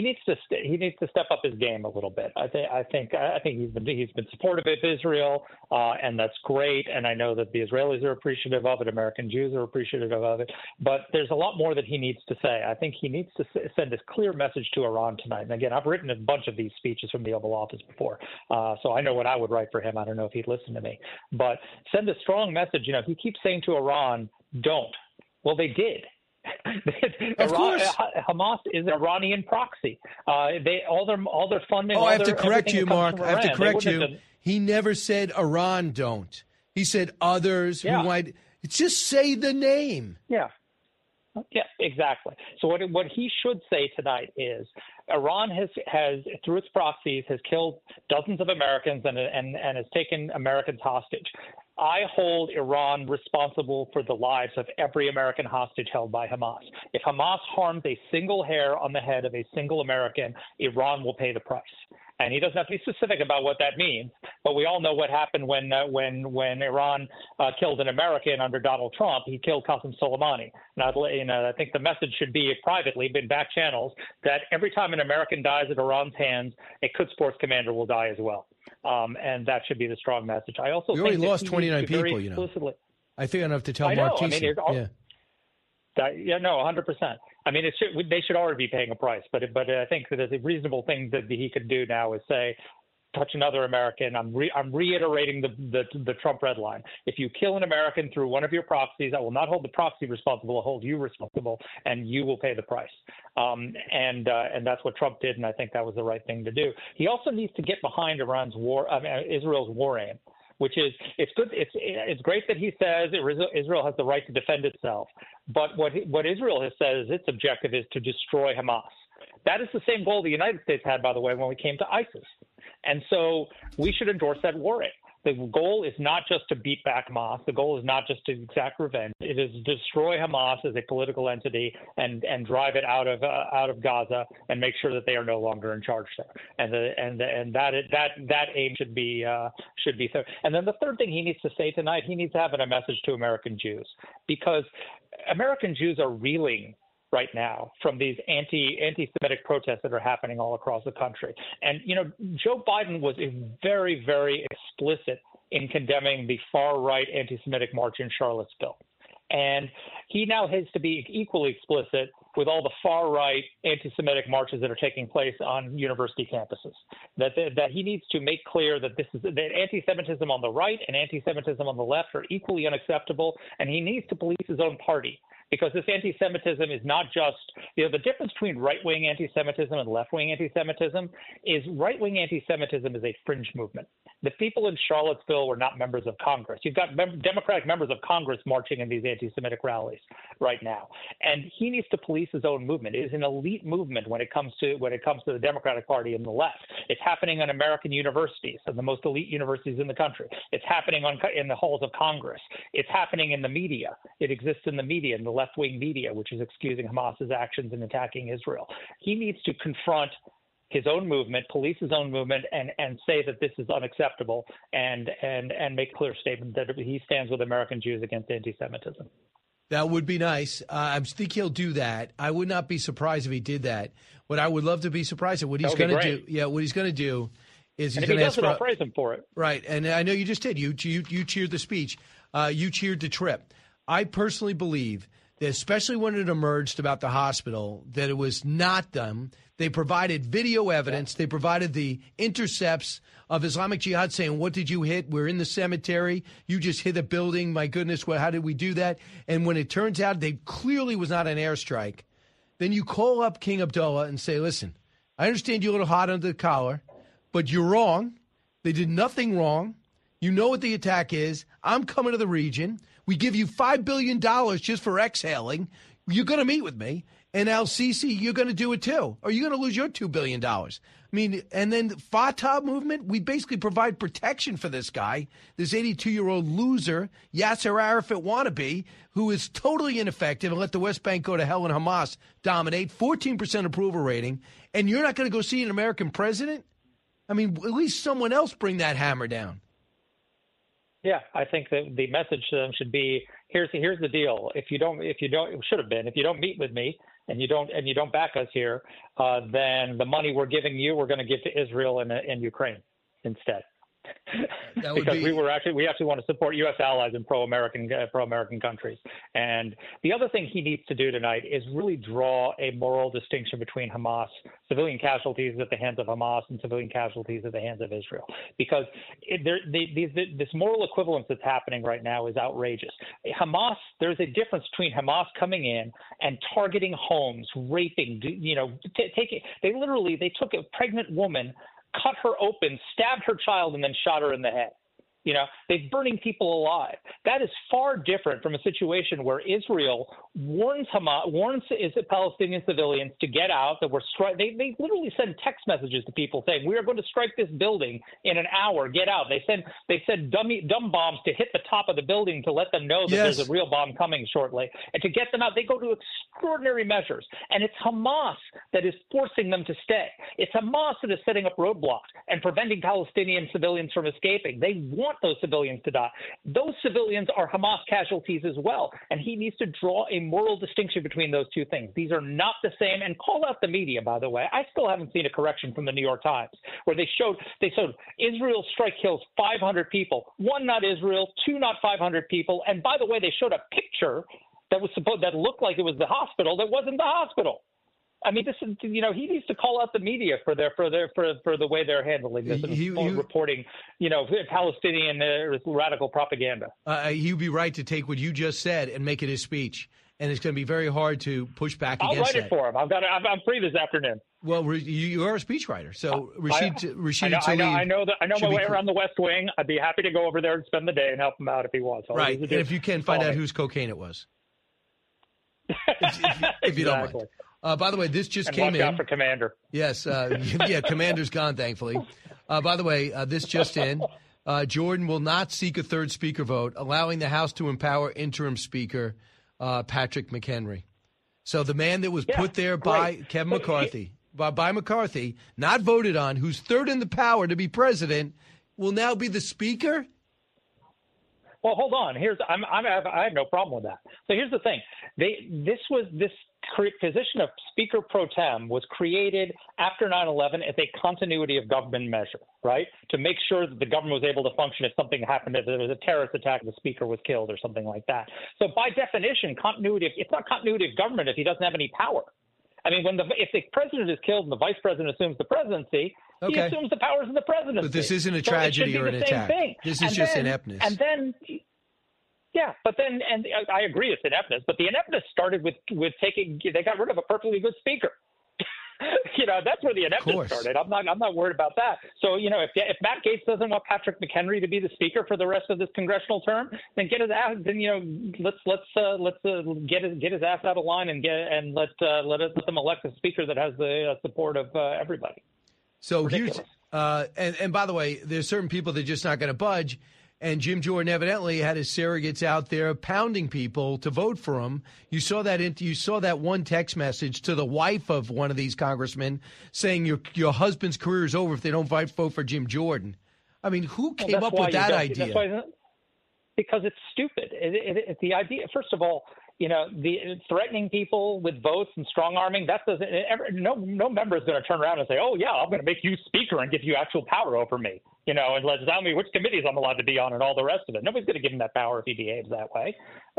to step up his game a little bit. I think he's been supportive of Israel, and that's great. And I know that the Israelis are appreciative of it. American Jews are appreciative of it. But there's a lot more that he needs to say. I think he needs to send a clear message to Iran tonight. And again, I've written a bunch of these speeches from the Oval Office before. So I know what I would write for him. I don't know if he'd listen to me. But send a strong message. He keeps saying to Iran, don't. Well, they did. Of course. Hamas is an Iranian proxy. All their funding. I have to correct you, Mark. I have to correct you. He never said Iran don't. He said others who might. Just say the name. Yeah. Yeah, exactly. So what he should say tonight is Iran has through its proxies has killed dozens of Americans and has taken Americans hostage. I hold Iran responsible for the lives of every American hostage held by Hamas. If Hamas harms a single hair on the head of a single American, Iran will pay the price. And he doesn't have to be specific about what that means, but we all know what happened when Iran killed an American under Donald Trump. He killed Qasem Soleimani. Now, I think the message should be privately, in back channels, that every time an American dies at Iran's hands, a Quds Force commander will die as well. And that should be the strong message. I also we think already lost 29 people. I think I have to tell Mark Thiessen. 100%. I mean, they should already be paying a price, but I think that a reasonable thing that he could do now is say, touch another American. I'm reiterating the Trump red line. If you kill an American through one of your proxies, I will not hold the proxy responsible. I'll hold you responsible, and you will pay the price. And that's what Trump did, and I think that was the right thing to do. He also needs to get behind Israel's war aim, which is it's good. It's great that he says Israel has the right to defend itself. But what Israel has said is its objective is to destroy Hamas. That is the same goal the United States had, by the way, when we came to ISIS. And so we should endorse that war aim. The goal is not just to beat back Hamas. The goal is not just to exact revenge. It is to destroy Hamas as a political entity and drive it out of Gaza and make sure that they are no longer in charge there. And that aim should be there. And then the third thing he needs to say tonight, he needs to have a message to American Jews, because American Jews are reeling right now from these anti-Semitic protests that are happening all across the country. And, Joe Biden was very, very explicit in condemning the far-right anti-Semitic march in Charlottesville. And he now has to be equally explicit with all the far-right anti-Semitic marches that are taking place on university campuses. That he needs to make clear that that anti-Semitism on the right and anti-Semitism on the left are equally unacceptable, and he needs to police his own party. Because this anti-Semitism is not just, the difference between right-wing anti-Semitism and left-wing anti-Semitism is right-wing anti-Semitism is a fringe movement. The people in Charlottesville were not members of Congress. You've got Democratic members of Congress marching in these anti-Semitic rallies right now. And he needs to police his own movement. It is an elite movement when it comes to the Democratic Party and the left. It's happening on American universities, and the most elite universities in the country. It's happening in the halls of Congress. It's happening in the media. It exists in the media, in the left-wing media, which is excusing Hamas's actions in attacking Israel. He needs to confront his own movement, police his own movement, and say that this is unacceptable, and make a clear statement that he stands with American Jews against anti-Semitism. That would be nice. I think he'll do that. I would not be surprised if he did that. What I would love to be surprised at what he's going to do. Yeah, what he's going to do is he's going to ask for. I'll praise him for it. Right, and I know you just did. You cheered the speech. You cheered the trip. I personally believe that, especially when it emerged about the hospital, that it was not them. They provided video evidence. They provided the intercepts of Islamic Jihad saying, what did you hit? We're in the cemetery. You just hit a building. My goodness, how did we do that? And when it turns out they clearly was not an airstrike, then you call up King Abdullah and say, listen, I understand you're a little hot under the collar, but you're wrong. They did nothing wrong. You know what the attack is. I'm coming to the region. We give you $5 billion just for exhaling. You're going to meet with me. And Al-Sisi, you're going to do it too. Or you're going to lose your $2 billion. I mean, and then the Fatah movement, we basically provide protection for this guy, this 82-year-old loser, Yasser Arafat wannabe, who is totally ineffective and let the West Bank go to hell and Hamas dominate, 14% approval rating. And you're not going to go see an American president? I mean, at least someone else bring that hammer down. Yeah, I think that the message to them should be, here's the deal. If you don't, it should have been, if you don't meet with me and you don't back us here, then the money we're giving you, we're going to give to Israel and Ukraine instead. Because we actually want to support U.S. allies in pro-American countries. And the other thing he needs to do tonight is really draw a moral distinction between Hamas, civilian casualties at the hands of Hamas, and civilian casualties at the hands of Israel. Because this moral equivalence that's happening right now is outrageous. Hamas, there's a difference between Hamas coming in and targeting homes, raping, they took a pregnant woman, cut her open, stabbed her child, and then shot her in the head. They're burning people alive. That is far different from a situation where Israel warns Palestinian civilians to get out. That they literally send text messages to people saying, "We are going to strike this building in an hour. Get out." They send dumb bombs to hit the top of the building to let them know that there's a real bomb coming shortly, and to get them out. They go to extraordinary measures, and it's Hamas that is forcing them to stay. It's Hamas that is setting up roadblocks and preventing Palestinian civilians from escaping. They want those civilians to die. Those civilians are Hamas casualties as well, and he needs to draw a moral distinction between those two things. These are not the same, and call out the media, by the way. I still haven't seen a correction from the New York Times where they showed Israel's strike kills 500 people. 1, not Israel, 2, not 500 people, and by the way, they showed a picture that looked like it was the hospital that wasn't the hospital. I mean, this is, he needs to call out the media for the way they're handling this and reporting, Palestinian radical propaganda. He'd be right to take what you just said and make it his speech, and it's going to be very hard to push back against that. I'll write it for him. I'm free this afternoon. Well, you are a speechwriter, so Rashid Tlaib. I know my way around the West Wing. I'd be happy to go over there and spend the day and help him out if he wants. Right, and if you can, find out whose cocaine it was. if you don't mind. By the way, this just came in. For Commander. Yes. Commander's gone, thankfully. By the way, this just in. Jordan will not seek a third speaker vote, allowing the House to empower interim Speaker Patrick McHenry. So the man that was put there by Kevin McCarthy, by McCarthy, not voted on, who's third in the power to be president, will now be the Speaker? Well, hold on. I have no problem with that. So here's the thing. This position of Speaker pro tem was created after 9/11 as a continuity of government measure, right? To make sure that the government was able to function if something happened, if there was a terrorist attack, the Speaker was killed or something like that. So by definition, it's not continuity of government if he doesn't have any power. I mean, if the president is killed and the vice president assumes the presidency, he assumes the powers of the presidency. But this isn't a tragedy or an attack. This is just ineptness. And then, yeah, but then, and I agree it's ineptness, but the ineptness started with they got rid of a perfectly good speaker. That's where the ineptness started. I'm not worried about that. So, if Matt Gaetz doesn't want Patrick McHenry to be the speaker for the rest of this congressional term, then get his ass. Then let's get his ass out of line and let them elect a speaker that has the support of everybody. So here's and by the way, there's certain people that are just not going to budge. And Jim Jordan evidently had his surrogates out there pounding people to vote for him. You saw that one text message to the wife of one of these congressmen saying your husband's career is over if they don't vote for Jim Jordan. I mean, who came up with that idea? Because it's stupid. It's the idea. First of all, the threatening people with votes and strong arming, that doesn't no member is going to turn around and say, oh, yeah, I'm going to make you speaker and give you actual power over me, and let's tell me which committees I'm allowed to be on and all the rest of it. Nobody's going to give him that power if he behaves that way.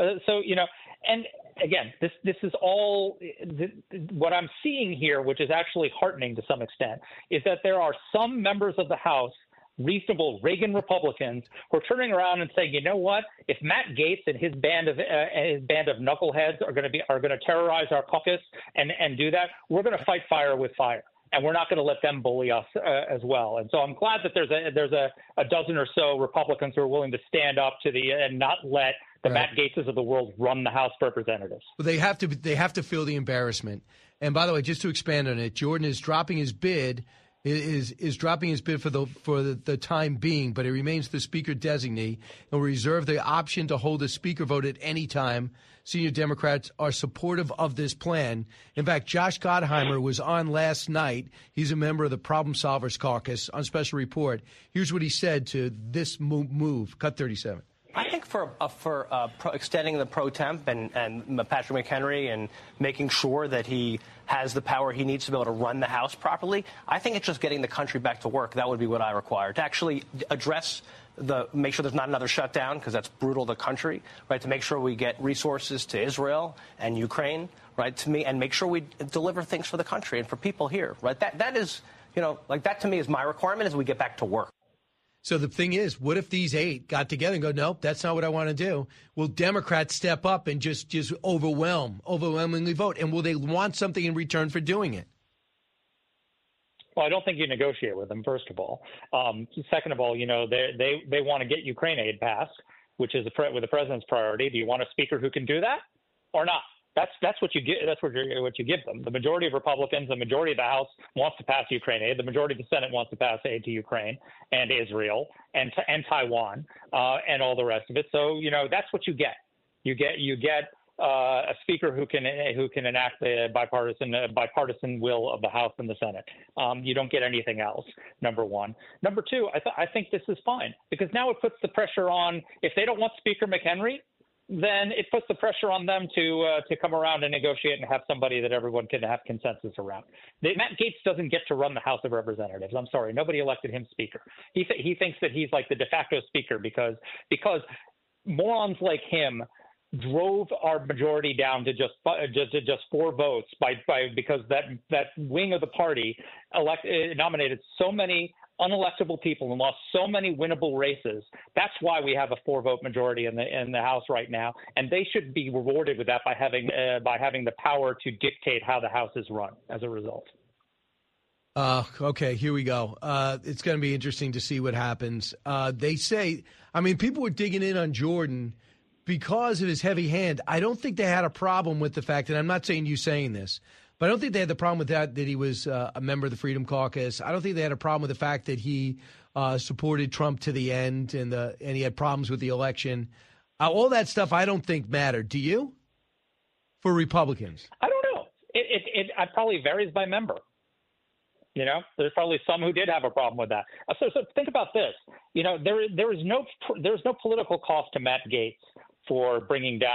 And again, this is all what I'm seeing here, which is actually heartening to some extent, is that there are some members of the House, reasonable Reagan Republicans, who are turning around and saying, you know what? If Matt Gaetz and his band of knuckleheads are going to terrorize our caucus and do that, we're going to fight fire with fire, and we're not going to let them bully us as well. And so I'm glad that there's a dozen or so Republicans who are willing to stand up to and not let the Matt Gaetzes of the world run the House of Representatives. Well, they have to feel the embarrassment. And by the way, just to expand on it, Jordan is dropping his bid. Is dropping his bid for the time being, but he remains the speaker designee and will reserve the option to hold a speaker vote at any time. Senior Democrats are supportive of this plan. In fact, Josh Gottheimer was on last night. He's a member of the Problem Solvers Caucus on Special Report. Here's what he said to this move. Cut 37. I think for extending the pro temp and Patrick McHenry and making sure that he has the power he needs to be able to run the House properly, I think it's just getting the country back to work. That would be what I require, to actually address make sure there's not another shutdown, because that's brutal to the country, right? To make sure we get resources to Israel and Ukraine, right? And make sure we deliver things for the country and for people here, right? That is, that to me is my requirement as we get back to work. So the thing is, what if these 8 got together and go, nope, that's not what I want to do? Will Democrats step up and just overwhelmingly vote? And will they want something in return for doing it? Well, I don't think you negotiate with them, first of all. Second of all, they want to get Ukraine aid passed, which is with the president's priority. Do you want a speaker who can do that or not? That's what you get. That's what you give them. The majority of Republicans, the majority of the House wants to pass Ukraine aid. The majority of the Senate wants to pass aid to Ukraine and Israel and Taiwan and all the rest of it. So that's what you get. You get a speaker who can enact the bipartisan will of the House and the Senate. You don't get anything else. Number one. Number two, I think this is fine, because now it puts the pressure on. If they don't want Speaker McHenry, then it puts the pressure on them to come around and negotiate and have somebody that everyone can have consensus around. Matt Gaetz doesn't get to run the House of Representatives. I'm sorry. Nobody elected him speaker. He thinks that he's like the de facto speaker because morons like him drove our majority down to just 4 votes because that wing of the party nominated so many unelectable people and lost so many winnable races. That's why we have a 4-vote majority in the House right now, and they should be rewarded with that by having the power to dictate how the House is run as a result. Okay, here we go. It's going to be interesting to see what happens. They say, people were digging in on Jordan because of his heavy hand. I don't think they had a problem with the fact, and I'm not saying you saying this, but I don't think they had the problem with that he was a member of the Freedom Caucus. I don't think they had a problem with the fact that he supported Trump to the end and he had problems with the election. All that stuff I don't think mattered. Do you? For Republicans? I don't know. It probably varies by member. There's probably some who did have a problem with that. So think about this. There's no political cost to Matt Gaetz for bringing down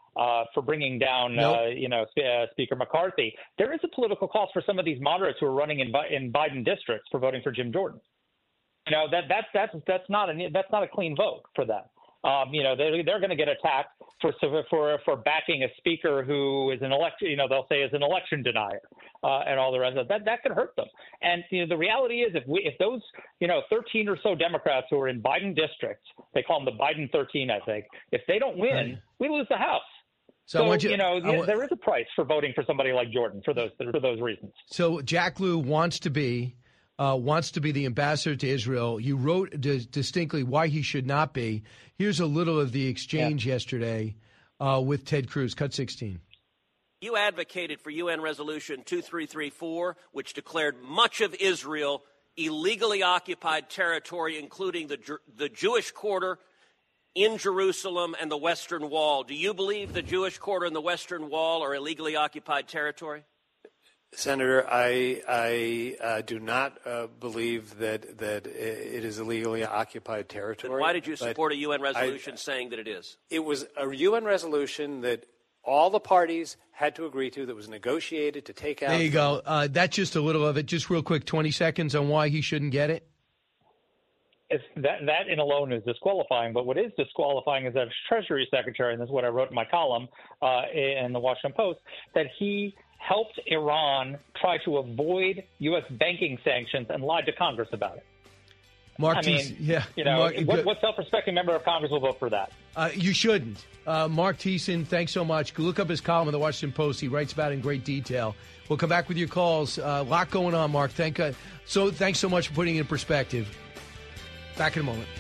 for bringing down, Speaker McCarthy. There is a political cost for some of these moderates who are running in Biden districts for voting for Jim Jordan. That's not a clean vote for them. They're going to get attacked for backing a speaker who is an election. They'll say is an election denier and all the rest of that. That could hurt them. And the reality is, if those 13 or so Democrats who are in Biden districts, they call them the Biden 13, I think. If they don't win, we lose the House. So there is a price for voting for somebody like Jordan for those reasons. So Jack Lew wants to be the ambassador to Israel. You wrote distinctly why he should not be. Here's a little of the exchange yesterday with Ted Cruz. Cut 16. You advocated for UN Resolution 2334, which declared much of Israel illegally occupied territory, including the Jewish quarter in Jerusalem and the Western Wall. Do you believe the Jewish quarter and the Western Wall are illegally occupied territory? Senator, I do not believe that it is illegally occupied territory. Then why did you support a UN resolution saying that it is? It was a UN resolution that all the parties had to agree to, that was negotiated to take out. There you go. That's just a little of it. Just real quick, 20 seconds on why he shouldn't get it. That in alone is disqualifying, but what is disqualifying is that Treasury Secretary, and this is what I wrote in my column in the Washington Post, that he helped Iran try to avoid U.S. banking sanctions and lied to Congress about it. What self-respecting member of Congress will vote for that? You shouldn't. Mark Thiessen, thanks so much. Look up his column in the Washington Post. He writes about it in great detail. We'll come back with your calls. A lot going on, Mark. Thanks so much for putting it in perspective. Back in a moment.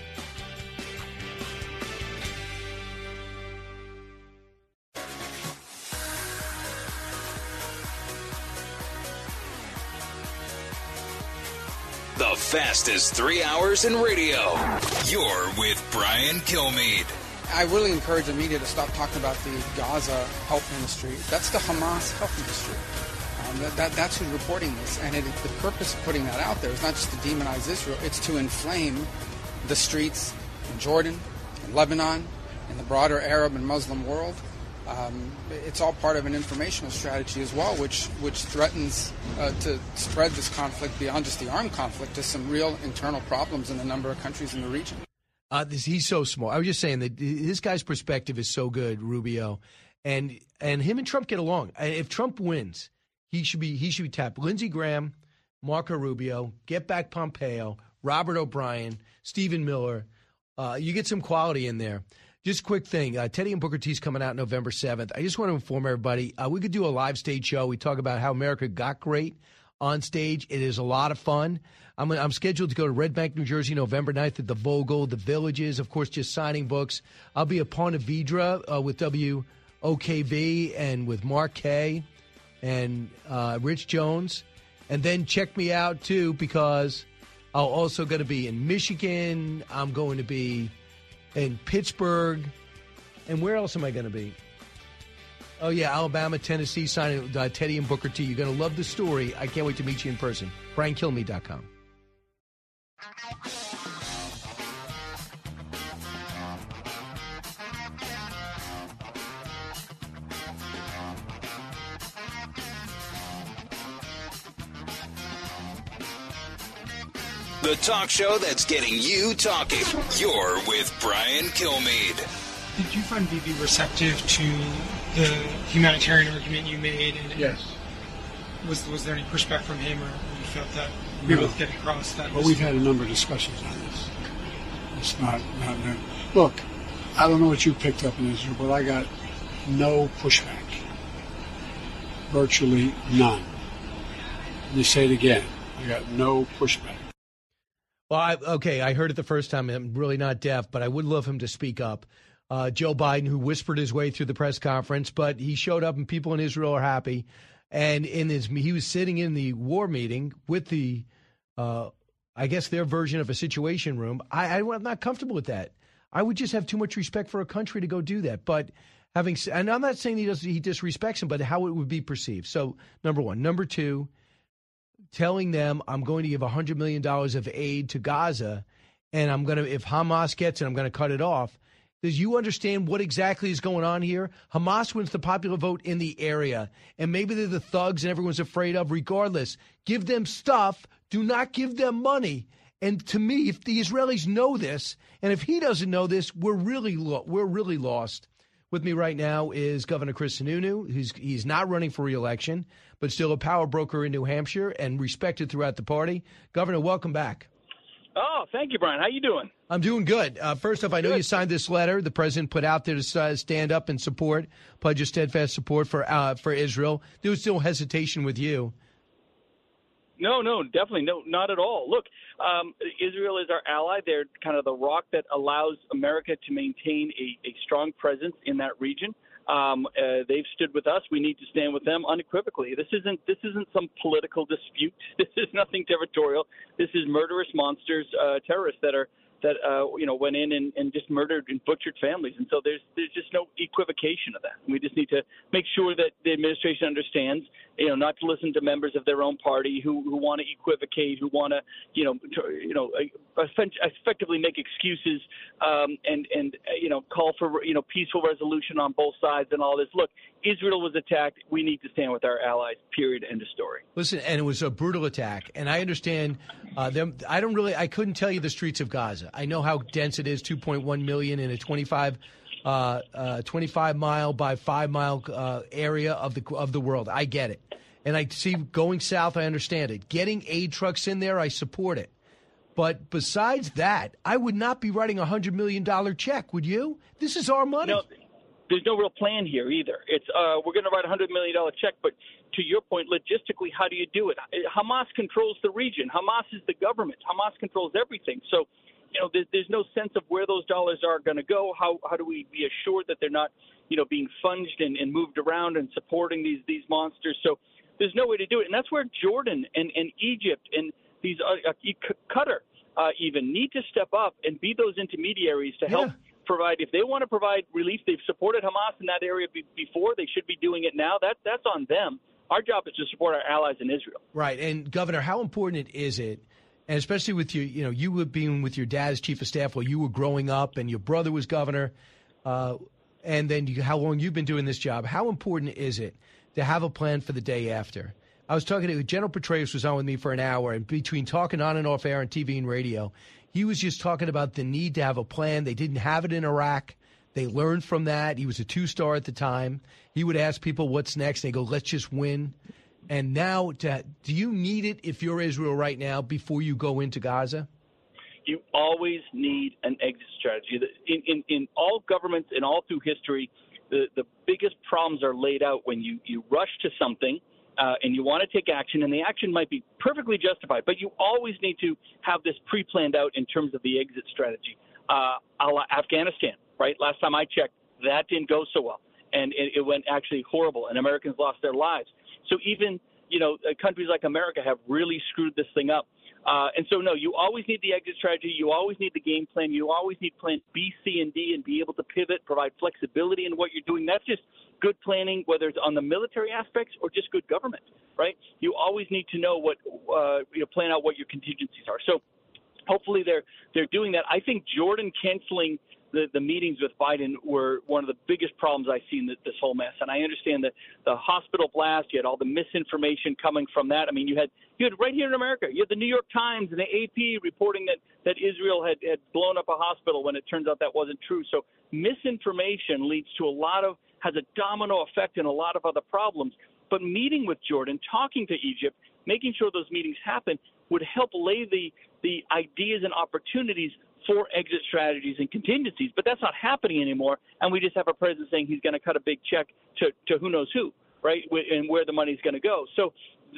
The fastest 3 hours in radio. You're with Brian Kilmeade. I really encourage the media to stop talking about the Gaza health industry. That's the Hamas health industry. That's who's reporting this. And the purpose of putting that out there is not just to demonize Israel, it's to inflame the streets in Jordan, in Lebanon, in the broader Arab and Muslim world. It's all part of an informational strategy as well, which threatens to spread this conflict beyond just the armed conflict to some real internal problems in a number of countries in the region. He's so smart. I was just saying that this guy's perspective is so good, Rubio, and him and Trump get along. If Trump wins, he should be tapped. Lindsey Graham, Marco Rubio, get back Pompeo, Robert O'Brien, Stephen Miller. You get some quality in there. Just a quick thing. Teddy and Booker T's coming out November 7th. I just want to inform everybody, we could do a live stage show. We talk about how America got great on stage. It is a lot of fun. I'm scheduled to go to Red Bank, New Jersey, November 9th at the Vogel, the Villages, of course, just signing books. I'll be at Ponte Vedra with WOKV and with Mark Kay and Rich Jones. And then check me out, too, because I'm also going to be in Michigan. I'm going to be in Pittsburgh. And where else am I going to be? Oh, yeah, Alabama, Tennessee, signing Teddy and Booker T. You're going to love the story. I can't wait to meet you in person. BrianKilmeade.com. The talk show that's getting you talking. You're with Brian Kilmeade. Did you find Bibi receptive to the humanitarian argument you made? And yes. Was there any pushback from him, or you felt that we were getting across that? Well, we've had a number of discussions on this. It's not new. Look, I don't know what you picked up in Israel, but I got no pushback. Virtually none. Let me say it again. I got no pushback. Well, I heard it the first time. I'm really not deaf, but I would love him to speak up. Joe Biden, who whispered his way through the press conference, but he showed up and people in Israel are happy. And he was sitting in the war meeting with the, I guess, their version of a situation room. I'm not comfortable with that. I would just have too much respect for a country to go do that. But and I'm not saying he disrespects him, but how it would be perceived. So, number one. Number two, telling them I'm going to give $100 million of aid to Gaza, and if Hamas gets it, I'm going to cut it off. Does you understand what exactly is going on here? Hamas wins the popular vote in the area, and maybe they're the thugs and everyone's afraid of. Regardless, give them stuff. Do not give them money. And to me, if the Israelis know this, and if he doesn't know this, we're really lost. With me right now is Governor Chris Sununu. He's not running for re-election, but still a power broker in New Hampshire and respected throughout the party. Governor, welcome back. Oh, thank you, Brian. How you doing? I'm doing good. First off, I know you signed this letter the president put out there to stand up and support, pledge your steadfast support for Israel. There was still hesitation with you. No, definitely no, not at all. Look, Israel is our ally. They're kind of the rock that allows America to maintain a strong presence in that region. They've stood with us. We need to stand with them unequivocally. This isn't some political dispute. This is nothing territorial. This is murderous monsters, terrorists that went in and just murdered and butchered families. And so there's just no equivocation of that. We just need to make sure that the administration understands, not to listen to members of their own party who want to equivocate, who want to, effectively make excuses and call for, peaceful resolution on both sides and all this. Look, Israel was attacked. We need to stand with our allies, period, end of story. Listen, and it was a brutal attack. And I understand them. I couldn't tell you the streets of Gaza. I know how dense it is, 2.1 million in a 25 mile by 5 mile area of the world. I get it. And I see going south, I understand it. Getting aid trucks in there, I support it. But besides that, I would not be writing a $100 million check, would you? This is our money. No, there's no real plan here either. It's we're going to write a $100 million check, but to your point, logistically, how do you do it? Hamas controls the region. Hamas is the government. Hamas controls everything. So, there's no sense of where those dollars are going to go. How do we be assured that they're not, being funged and moved around and supporting these monsters? So there's no way to do it. And that's where Jordan and Egypt and these Qatar even need to step up and be those intermediaries to help provide. If they want to provide relief, they've supported Hamas in that area before. They should be doing it now. That's on them. Our job is to support our allies in Israel. Right. And, Governor, how important is it, and especially with you were being with your dad as chief of staff while you were growing up and your brother was governor, and then how long you've been doing this job, how important is it to have a plan for the day after? I was talking to General Petraeus was on with me for an hour, and between talking on and off air on TV and radio, he was just talking about the need to have a plan. They didn't have it in Iraq. They learned from that. He was a 2-star at the time. He would ask people, what's next? They go, let's just win. And now, do you need it if you're Israel right now before you go into Gaza? You always need an exit strategy. In all governments and all through history, the biggest problems are laid out when you rush to something and you want to take action, and the action might be perfectly justified, but you always need to have this pre-planned out in terms of the exit strategy. A la Afghanistan, right? Last time I checked, that didn't go so well, and it went actually horrible, and Americans lost their lives. So even, countries like America have really screwed this thing up. And so, no, you always need the exit strategy. You always need the game plan. You always need plan B, C, and D, and be able to pivot, provide flexibility in what you're doing. That's just good planning, whether it's on the military aspects or just good government, right? You always need to know plan out what your contingencies are. So hopefully they're doing that. I think Jordan canceling the meetings with Biden were one of the biggest problems I see in this whole mess. And I understand that the hospital blast, you had all the misinformation coming from that. I mean, you had right here in America, you had the New York Times and the AP reporting that Israel had blown up a hospital when it turns out that wasn't true. So misinformation leads to has a domino effect in a lot of other problems. But meeting with Jordan, talking to Egypt, making sure those meetings happen would help lay the ideas and opportunities for exit strategies and contingencies. But that's not happening anymore, and we just have a president saying he's going to cut a big check to who knows who, right, and where the money's going to go. So,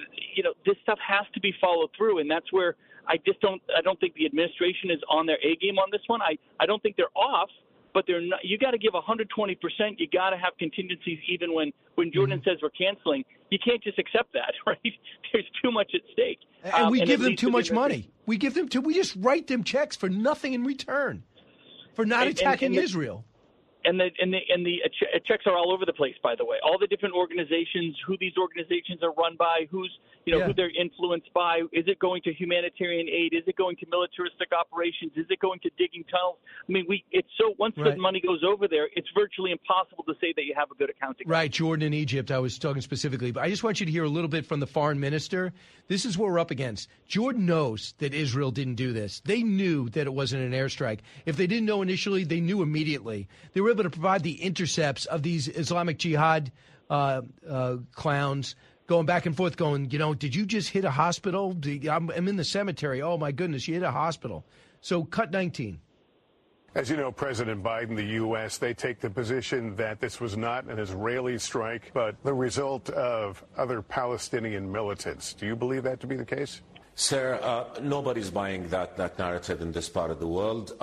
this stuff has to be followed through, and that's where I don't think the administration is on their A game on this one. I don't think they're off, but they're not. You got to give 120%. You got to have contingencies even when Jordan says we're canceling. You can't just accept that, right? There's too much at stake. And we give them too much money. We just write them checks for nothing in return for not attacking Israel. And the checks are all over the place, by the way. All the different organizations, who these organizations are run by, who they're influenced by. Is it going to humanitarian aid? Is it going to militaristic operations? Is it going to digging tunnels? I mean, once the money goes over there, it's virtually impossible to say that you have a good accounting. Right, Jordan and Egypt, I was talking specifically. But I just want you to hear a little bit from the foreign minister. This is what we're up against. Jordan knows that Israel didn't do this. They knew that it wasn't an airstrike. If they didn't know initially, they knew immediately. They were able to provide the intercepts of these Islamic Jihad clowns going back and forth going, did you just hit a hospital? I'm in the cemetery. Oh, my goodness, you hit a hospital. So cut 19. As you know, President Biden, the U.S., they take the position that this was not an Israeli strike, but the result of other Palestinian militants. Do you believe that to be the case? Sir, nobody's buying that narrative in this part of the world.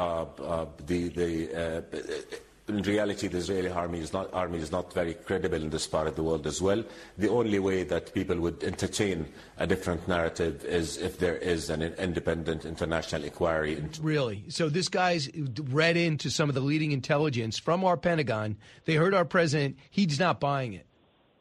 In reality, the Israeli army is not very credible in this part of the world as well. The only way that people would entertain a different narrative is if there is an independent international inquiry. Really? So this guy's read into some of the leading intelligence from our Pentagon. They heard our president. He's not buying it.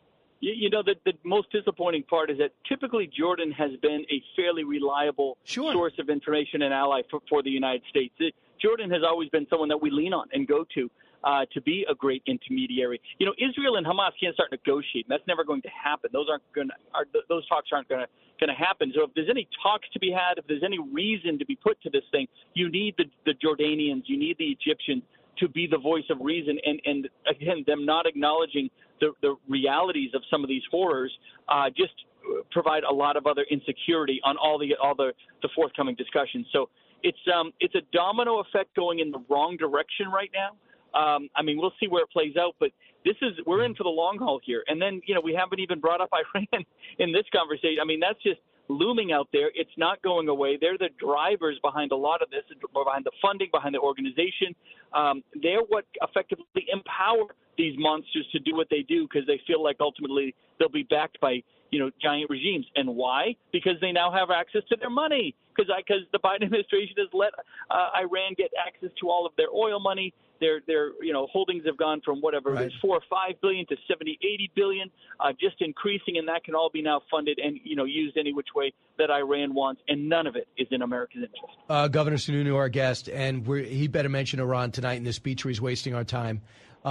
The most disappointing part is that typically Jordan has been a fairly reliable source of information and ally for the United States. Jordan has always been someone that we lean on and go to be a great intermediary. Israel and Hamas can't start negotiating. That's never going to happen. Those talks aren't going to happen. So if there's any talks to be had, if there's any reason to be put to this thing, you need the Jordanians, you need the Egyptians to be the voice of reason. And again, them not acknowledging the realities of some of these horrors just provide a lot of other insecurity on all the forthcoming discussions. So it's a domino effect going in the wrong direction right now. We'll see where it plays out, but we're in for the long haul here. And then, we haven't even brought up Iran in this conversation. That's just looming out there. It's not going away. They're the drivers behind a lot of this, behind the funding, behind the organization. They're what effectively empower these monsters to do what they do because they feel like ultimately they'll be backed by, giant regimes. And why? Because they now have access to their money. Because the Biden administration has let Iran get access to all of their oil money. Their holdings have gone from whatever it is, $4 or $5 billion to $70, $80 billion, just increasing, and that can all be now funded and used any which way that Iran wants, and none of it is in America's interest. Governor Sununu, our guest, and he better mention Iran tonight in this speech, or he's wasting our time.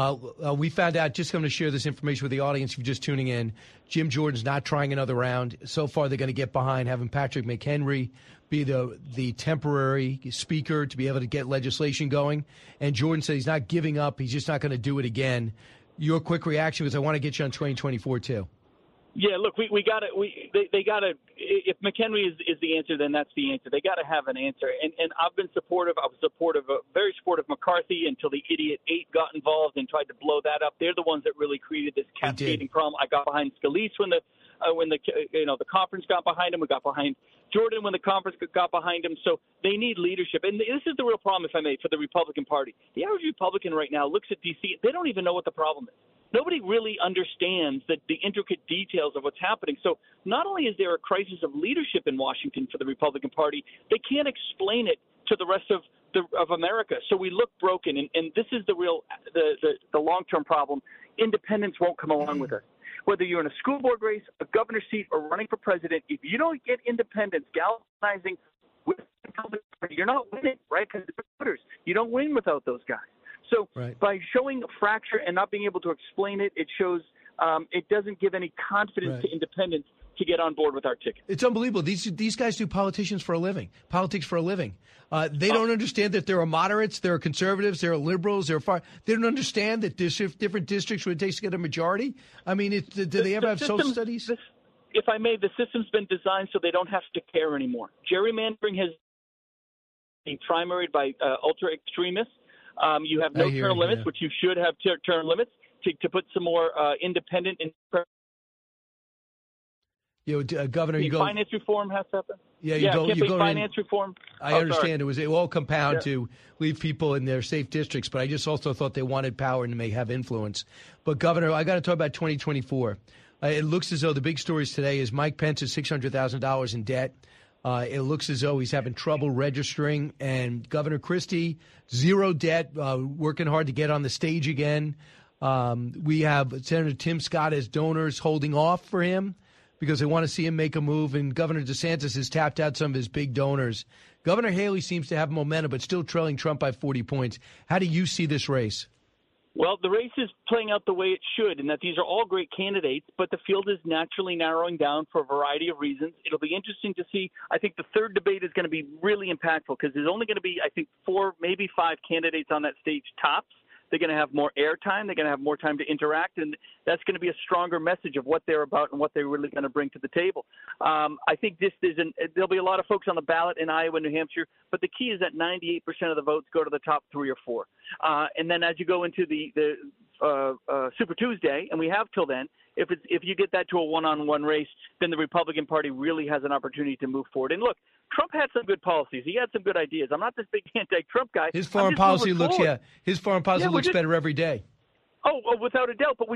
We found out, just going to share this information with the audience if you're just tuning in, Jim Jordan's not trying another round. So far, they're going to get behind having Patrick McHenry be the temporary speaker to be able to get legislation going. And Jordan said he's not giving up. He's just not going to do it again. Your quick reaction, because I want to get you on 2024 too. Yeah, look, they got to. If McHenry is the answer, then that's the answer. They got to have an answer. And I've been supportive. I was very supportive of McCarthy until the Idiot 8 got involved and tried to blow that up. They're the ones that really created this cascading problem. I got behind Scalise when the conference got behind him. We got behind Jordan when the conference got behind him. So they need leadership. And this is the real problem, if I may, for the Republican Party. The average Republican right now looks at D.C. They don't even know what the problem is. Nobody really understands the intricate details of what's happening. So not only is there a crisis of leadership in Washington for the Republican Party, they can't explain it to the rest of America. So we look broken, and this is the real the long-term problem. Independents won't come along with us. Whether you're in a school board race, a governor's seat, or running for president, if you don't get independents galvanizing with the Republican Party, you're not winning, right? Because the voters, you don't win without those guys. So by showing a fracture and not being able to explain it, it shows it doesn't give any confidence to independents to get on board with our ticket. It's unbelievable. These guys do politics for a living. They don't understand that there are moderates, there are conservatives, there are liberals, there are far. They don't understand that there's different districts where it takes to get a majority. I mean, do they ever have social studies? If I may, the system's been designed so they don't have to care anymore. Gerrymandering has been primaried by ultra extremists. You have no term limits, which you should have term limits to put some more independent. Governor, finance reform has to happen. Finance reform. I understand it all compound to leave people in their safe districts, but I just also thought they wanted power and may have influence. But Governor, I got to talk about 2024. It looks as though the big stories today is Mike Pence is $600,000 in debt. It looks as though he's having trouble registering. And Governor Christie, zero debt, working hard to get on the stage again. We have Senator Tim Scott as donors holding off for him because they want to see him make a move. And Governor DeSantis has tapped out some of his big donors. Governor Haley seems to have momentum, but still trailing Trump by 40 points. How do you see this race? Well, the race is playing out the way it should, in that these are all great candidates, but the field is naturally narrowing down for a variety of reasons. It'll be interesting to see. I think the third debate is going to be really impactful because there's only going to be, I think, 4, maybe 5 candidates on that stage tops. They're going to have more airtime. They're going to have more time to interact, and that's going to be a stronger message of what they're about and what they're really going to bring to the table. I think there'll be a lot of folks on the ballot in Iowa and New Hampshire, but the key is that 98% of the votes go to the top 3 or 4. And then as you go into the Super Tuesday, and we have till then, if you get that to a one-on-one race, then the Republican Party really has an opportunity to move forward. And look, Trump had some good policies. He had some good ideas. I'm not this big anti-Trump guy. His foreign policy looks better every day. Oh, without a doubt. But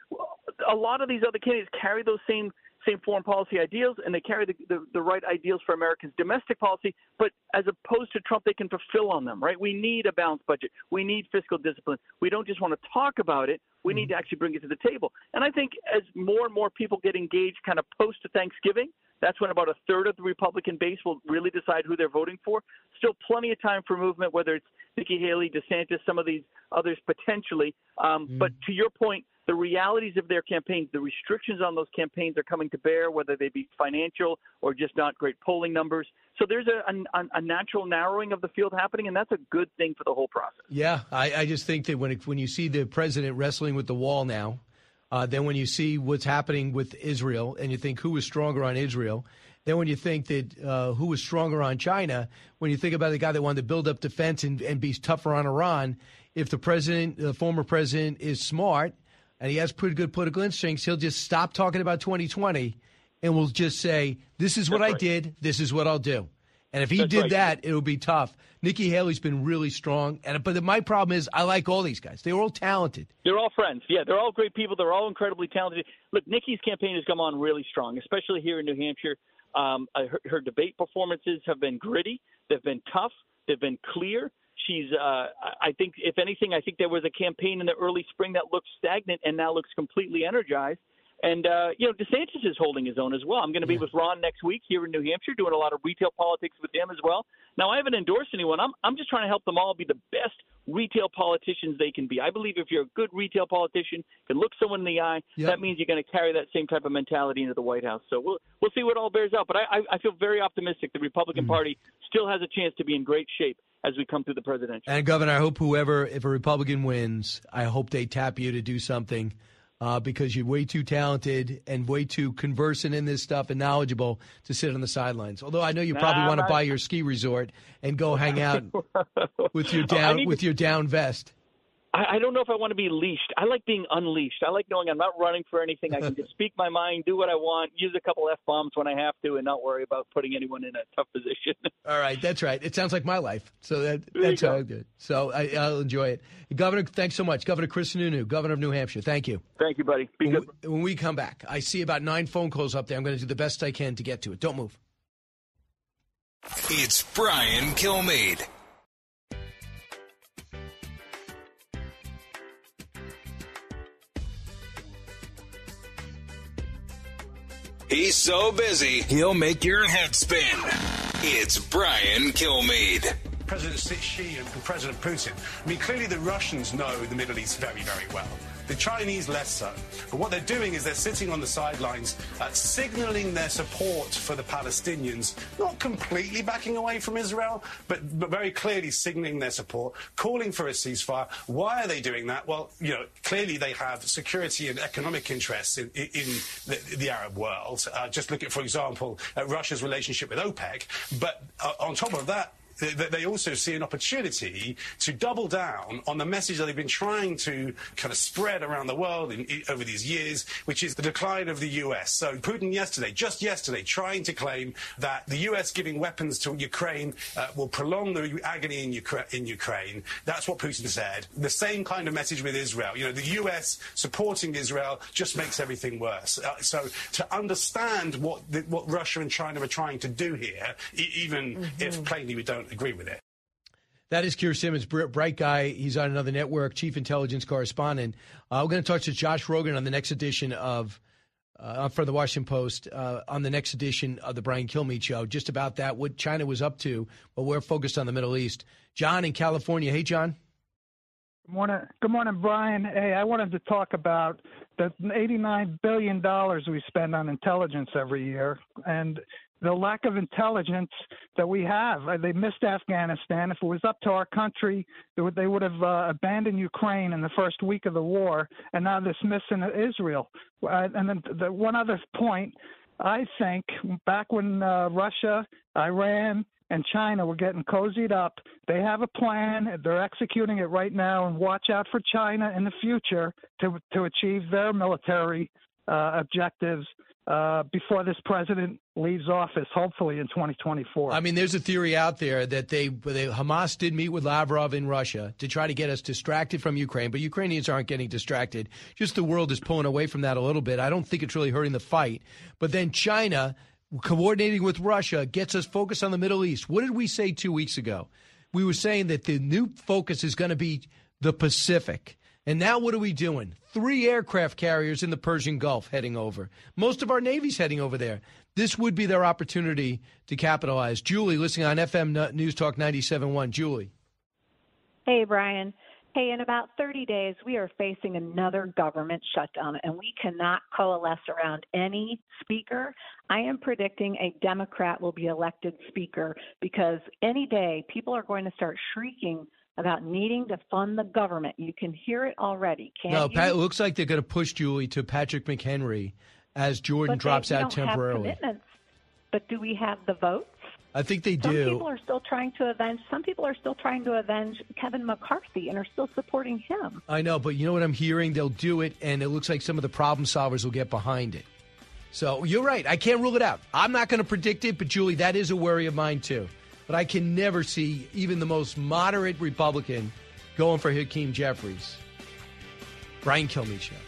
a lot of these other candidates carry those same foreign policy ideals, and they carry the right ideals for Americans' domestic policy. But as opposed to Trump, they can fulfill on them, right? We need a balanced budget. We need fiscal discipline. We don't just want to talk about it. We need to actually bring it to the table. And I think as more and more people get engaged kind of post-Thanksgiving, that's when about a third of the Republican base will really decide who they're voting for. Still plenty of time for movement, whether it's Nikki Haley, DeSantis, some of these others potentially. But to your point, the realities of their campaigns, the restrictions on those campaigns are coming to bear, whether they be financial or just not great polling numbers. So there's a natural narrowing of the field happening, and that's a good thing for the whole process. Yeah, I just think that when you see the president wrestling with the wall now, then when you see what's happening with Israel and you think who is stronger on Israel, then when you think that who is stronger on China, when you think about the guy that wanted to build up defense and be tougher on Iran, if the former president is smart and he has pretty good political instincts, he'll just stop talking about 2020 and will just say, this is what I did, this is what I'll do. And if he did that, it would be tough. Nikki Haley's been really strong. But my problem is I like all these guys. They're all talented. They're all friends. Yeah, they're all great people. They're all incredibly talented. Look, Nikki's campaign has come on really strong, especially here in New Hampshire. Her debate performances have been gritty. They've been tough. They've been clear. She's, I think, if anything, I think there was a campaign in the early spring that looked stagnant and now looks completely energized. And, DeSantis is holding his own as well. I'm going to be with Ron next week here in New Hampshire doing a lot of retail politics with him as well. Now, I haven't endorsed anyone. I'm just trying to help them all be the best retail politicians they can be. I believe if you're a good retail politician, can look someone in the eye, that means you're going to carry that same type of mentality into the White House. So we'll see what all bears out. But I feel very optimistic the Republican Party still has a chance to be in great shape as we come through the presidential. And, Governor, I hope if a Republican wins, I hope they tap you to do something. Because you're way too talented and way too conversant in this stuff and knowledgeable to sit on the sidelines. Although I know you probably want to buy your ski resort and go hang out with your down vest. I don't know if I want to be leashed. I like being unleashed. I like knowing I'm not running for anything. I can just speak my mind, do what I want, use a couple F-bombs when I have to, and not worry about putting anyone in a tough position. All right, that's right. It sounds like my life. So that's how I do it. So I'll enjoy it. Governor, thanks so much. Governor Chris Sununu, Governor of New Hampshire. Thank you. Thank you, buddy. Be good. When we come back, I see about 9 phone calls up there. I'm going to do the best I can to get to it. Don't move. It's Brian Kilmeade. He's so busy, he'll make your head spin. It's Brian Kilmeade. President Xi and President Putin. I mean, clearly the Russians know the Middle East very, very well. The Chinese less so. But what they're doing is they're sitting on the sidelines, signaling their support for the Palestinians, not completely backing away from Israel, but very clearly signaling their support, calling for a ceasefire. Why are they doing that? Well, clearly they have security and economic interests in the Arab world. Just look at, for example, Russia's relationship with OPEC. But on top of that, they also see an opportunity to double down on the message that they've been trying to kind of spread around the world over these years, which is the decline of the US. So Putin just yesterday, trying to claim that the US giving weapons to Ukraine will prolong the agony in Ukraine. That's what Putin said. The same kind of message with Israel. The US supporting Israel just makes everything worse. So to understand what Russia and China are trying to do here, even if plainly we don't agree with it. That is Keir Simmons, bright guy. He's on another network, chief intelligence correspondent. We're going to talk to Josh Rogan on the next edition of, for the Washington Post, on the next edition of the Brian Kilmeade Show, just about that, what China was up to, but we're focused on the Middle East. John in California. Hey, John. Good morning, Brian. Hey, I wanted to talk about the $89 billion we spend on intelligence every year and the lack of intelligence that we have. They missed Afghanistan. If it was up to our country, they would have abandoned Ukraine in the first week of the war, and now they're missing Israel. And then the one other point, I think back when Russia, Iran, and China were getting cozied up, they have a plan. They're executing it right now, and watch out for China in the future to achieve their military objectives before this president leaves office, hopefully in 2024. I mean, there's a theory out there that Hamas did meet with Lavrov in Russia to try to get us distracted from Ukraine, but Ukrainians aren't getting distracted. Just the world is pulling away from that a little bit. I don't think it's really hurting the fight. But then China, coordinating with Russia, gets us focused on the Middle East. What did we say 2 weeks ago? We were saying that the new focus is going to be the Pacific. And now what are we doing? 3 aircraft carriers in the Persian Gulf heading over. Most of our Navy's heading over there. This would be their opportunity to capitalize. Julie, listening on FM News Talk 97.1. Julie. Hey, Brian. Hey, in about 30 days, we are facing another government shutdown, and we cannot coalesce around any speaker. I am predicting a Democrat will be elected speaker because any day people are going to start shrieking about needing to fund the government. You can hear it already, can't you? It looks like they're going to push, Julie, to Patrick McHenry as Jordan drops out temporarily. Have commitments. But do we have the votes? I think they do. Some people are still trying to avenge Kevin McCarthy and are still supporting him. I know, but you know what I'm hearing? They'll do it, and it looks like some of the problem solvers will get behind it. So you're right. I can't rule it out. I'm not going to predict it, but, Julie, that is a worry of mine, too. But I can never see even the most moderate Republican going for Hakeem Jeffries. Brian Kilmeade Show.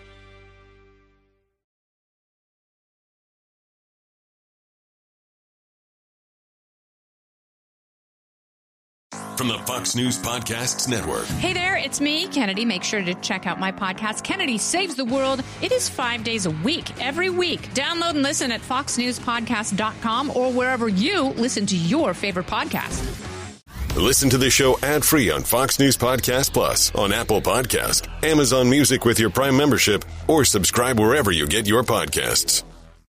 From the Fox News Podcasts Network. Hey there, it's me, Kennedy. Make sure to check out my podcast, Kennedy Saves the World. It is 5 days a week, every week. Download and listen at foxnewspodcast.com or wherever you listen to your favorite podcast. Listen to the show ad-free on Fox News Podcast Plus, on Apple Podcast, Amazon Music with your Prime membership, or subscribe wherever you get your podcasts.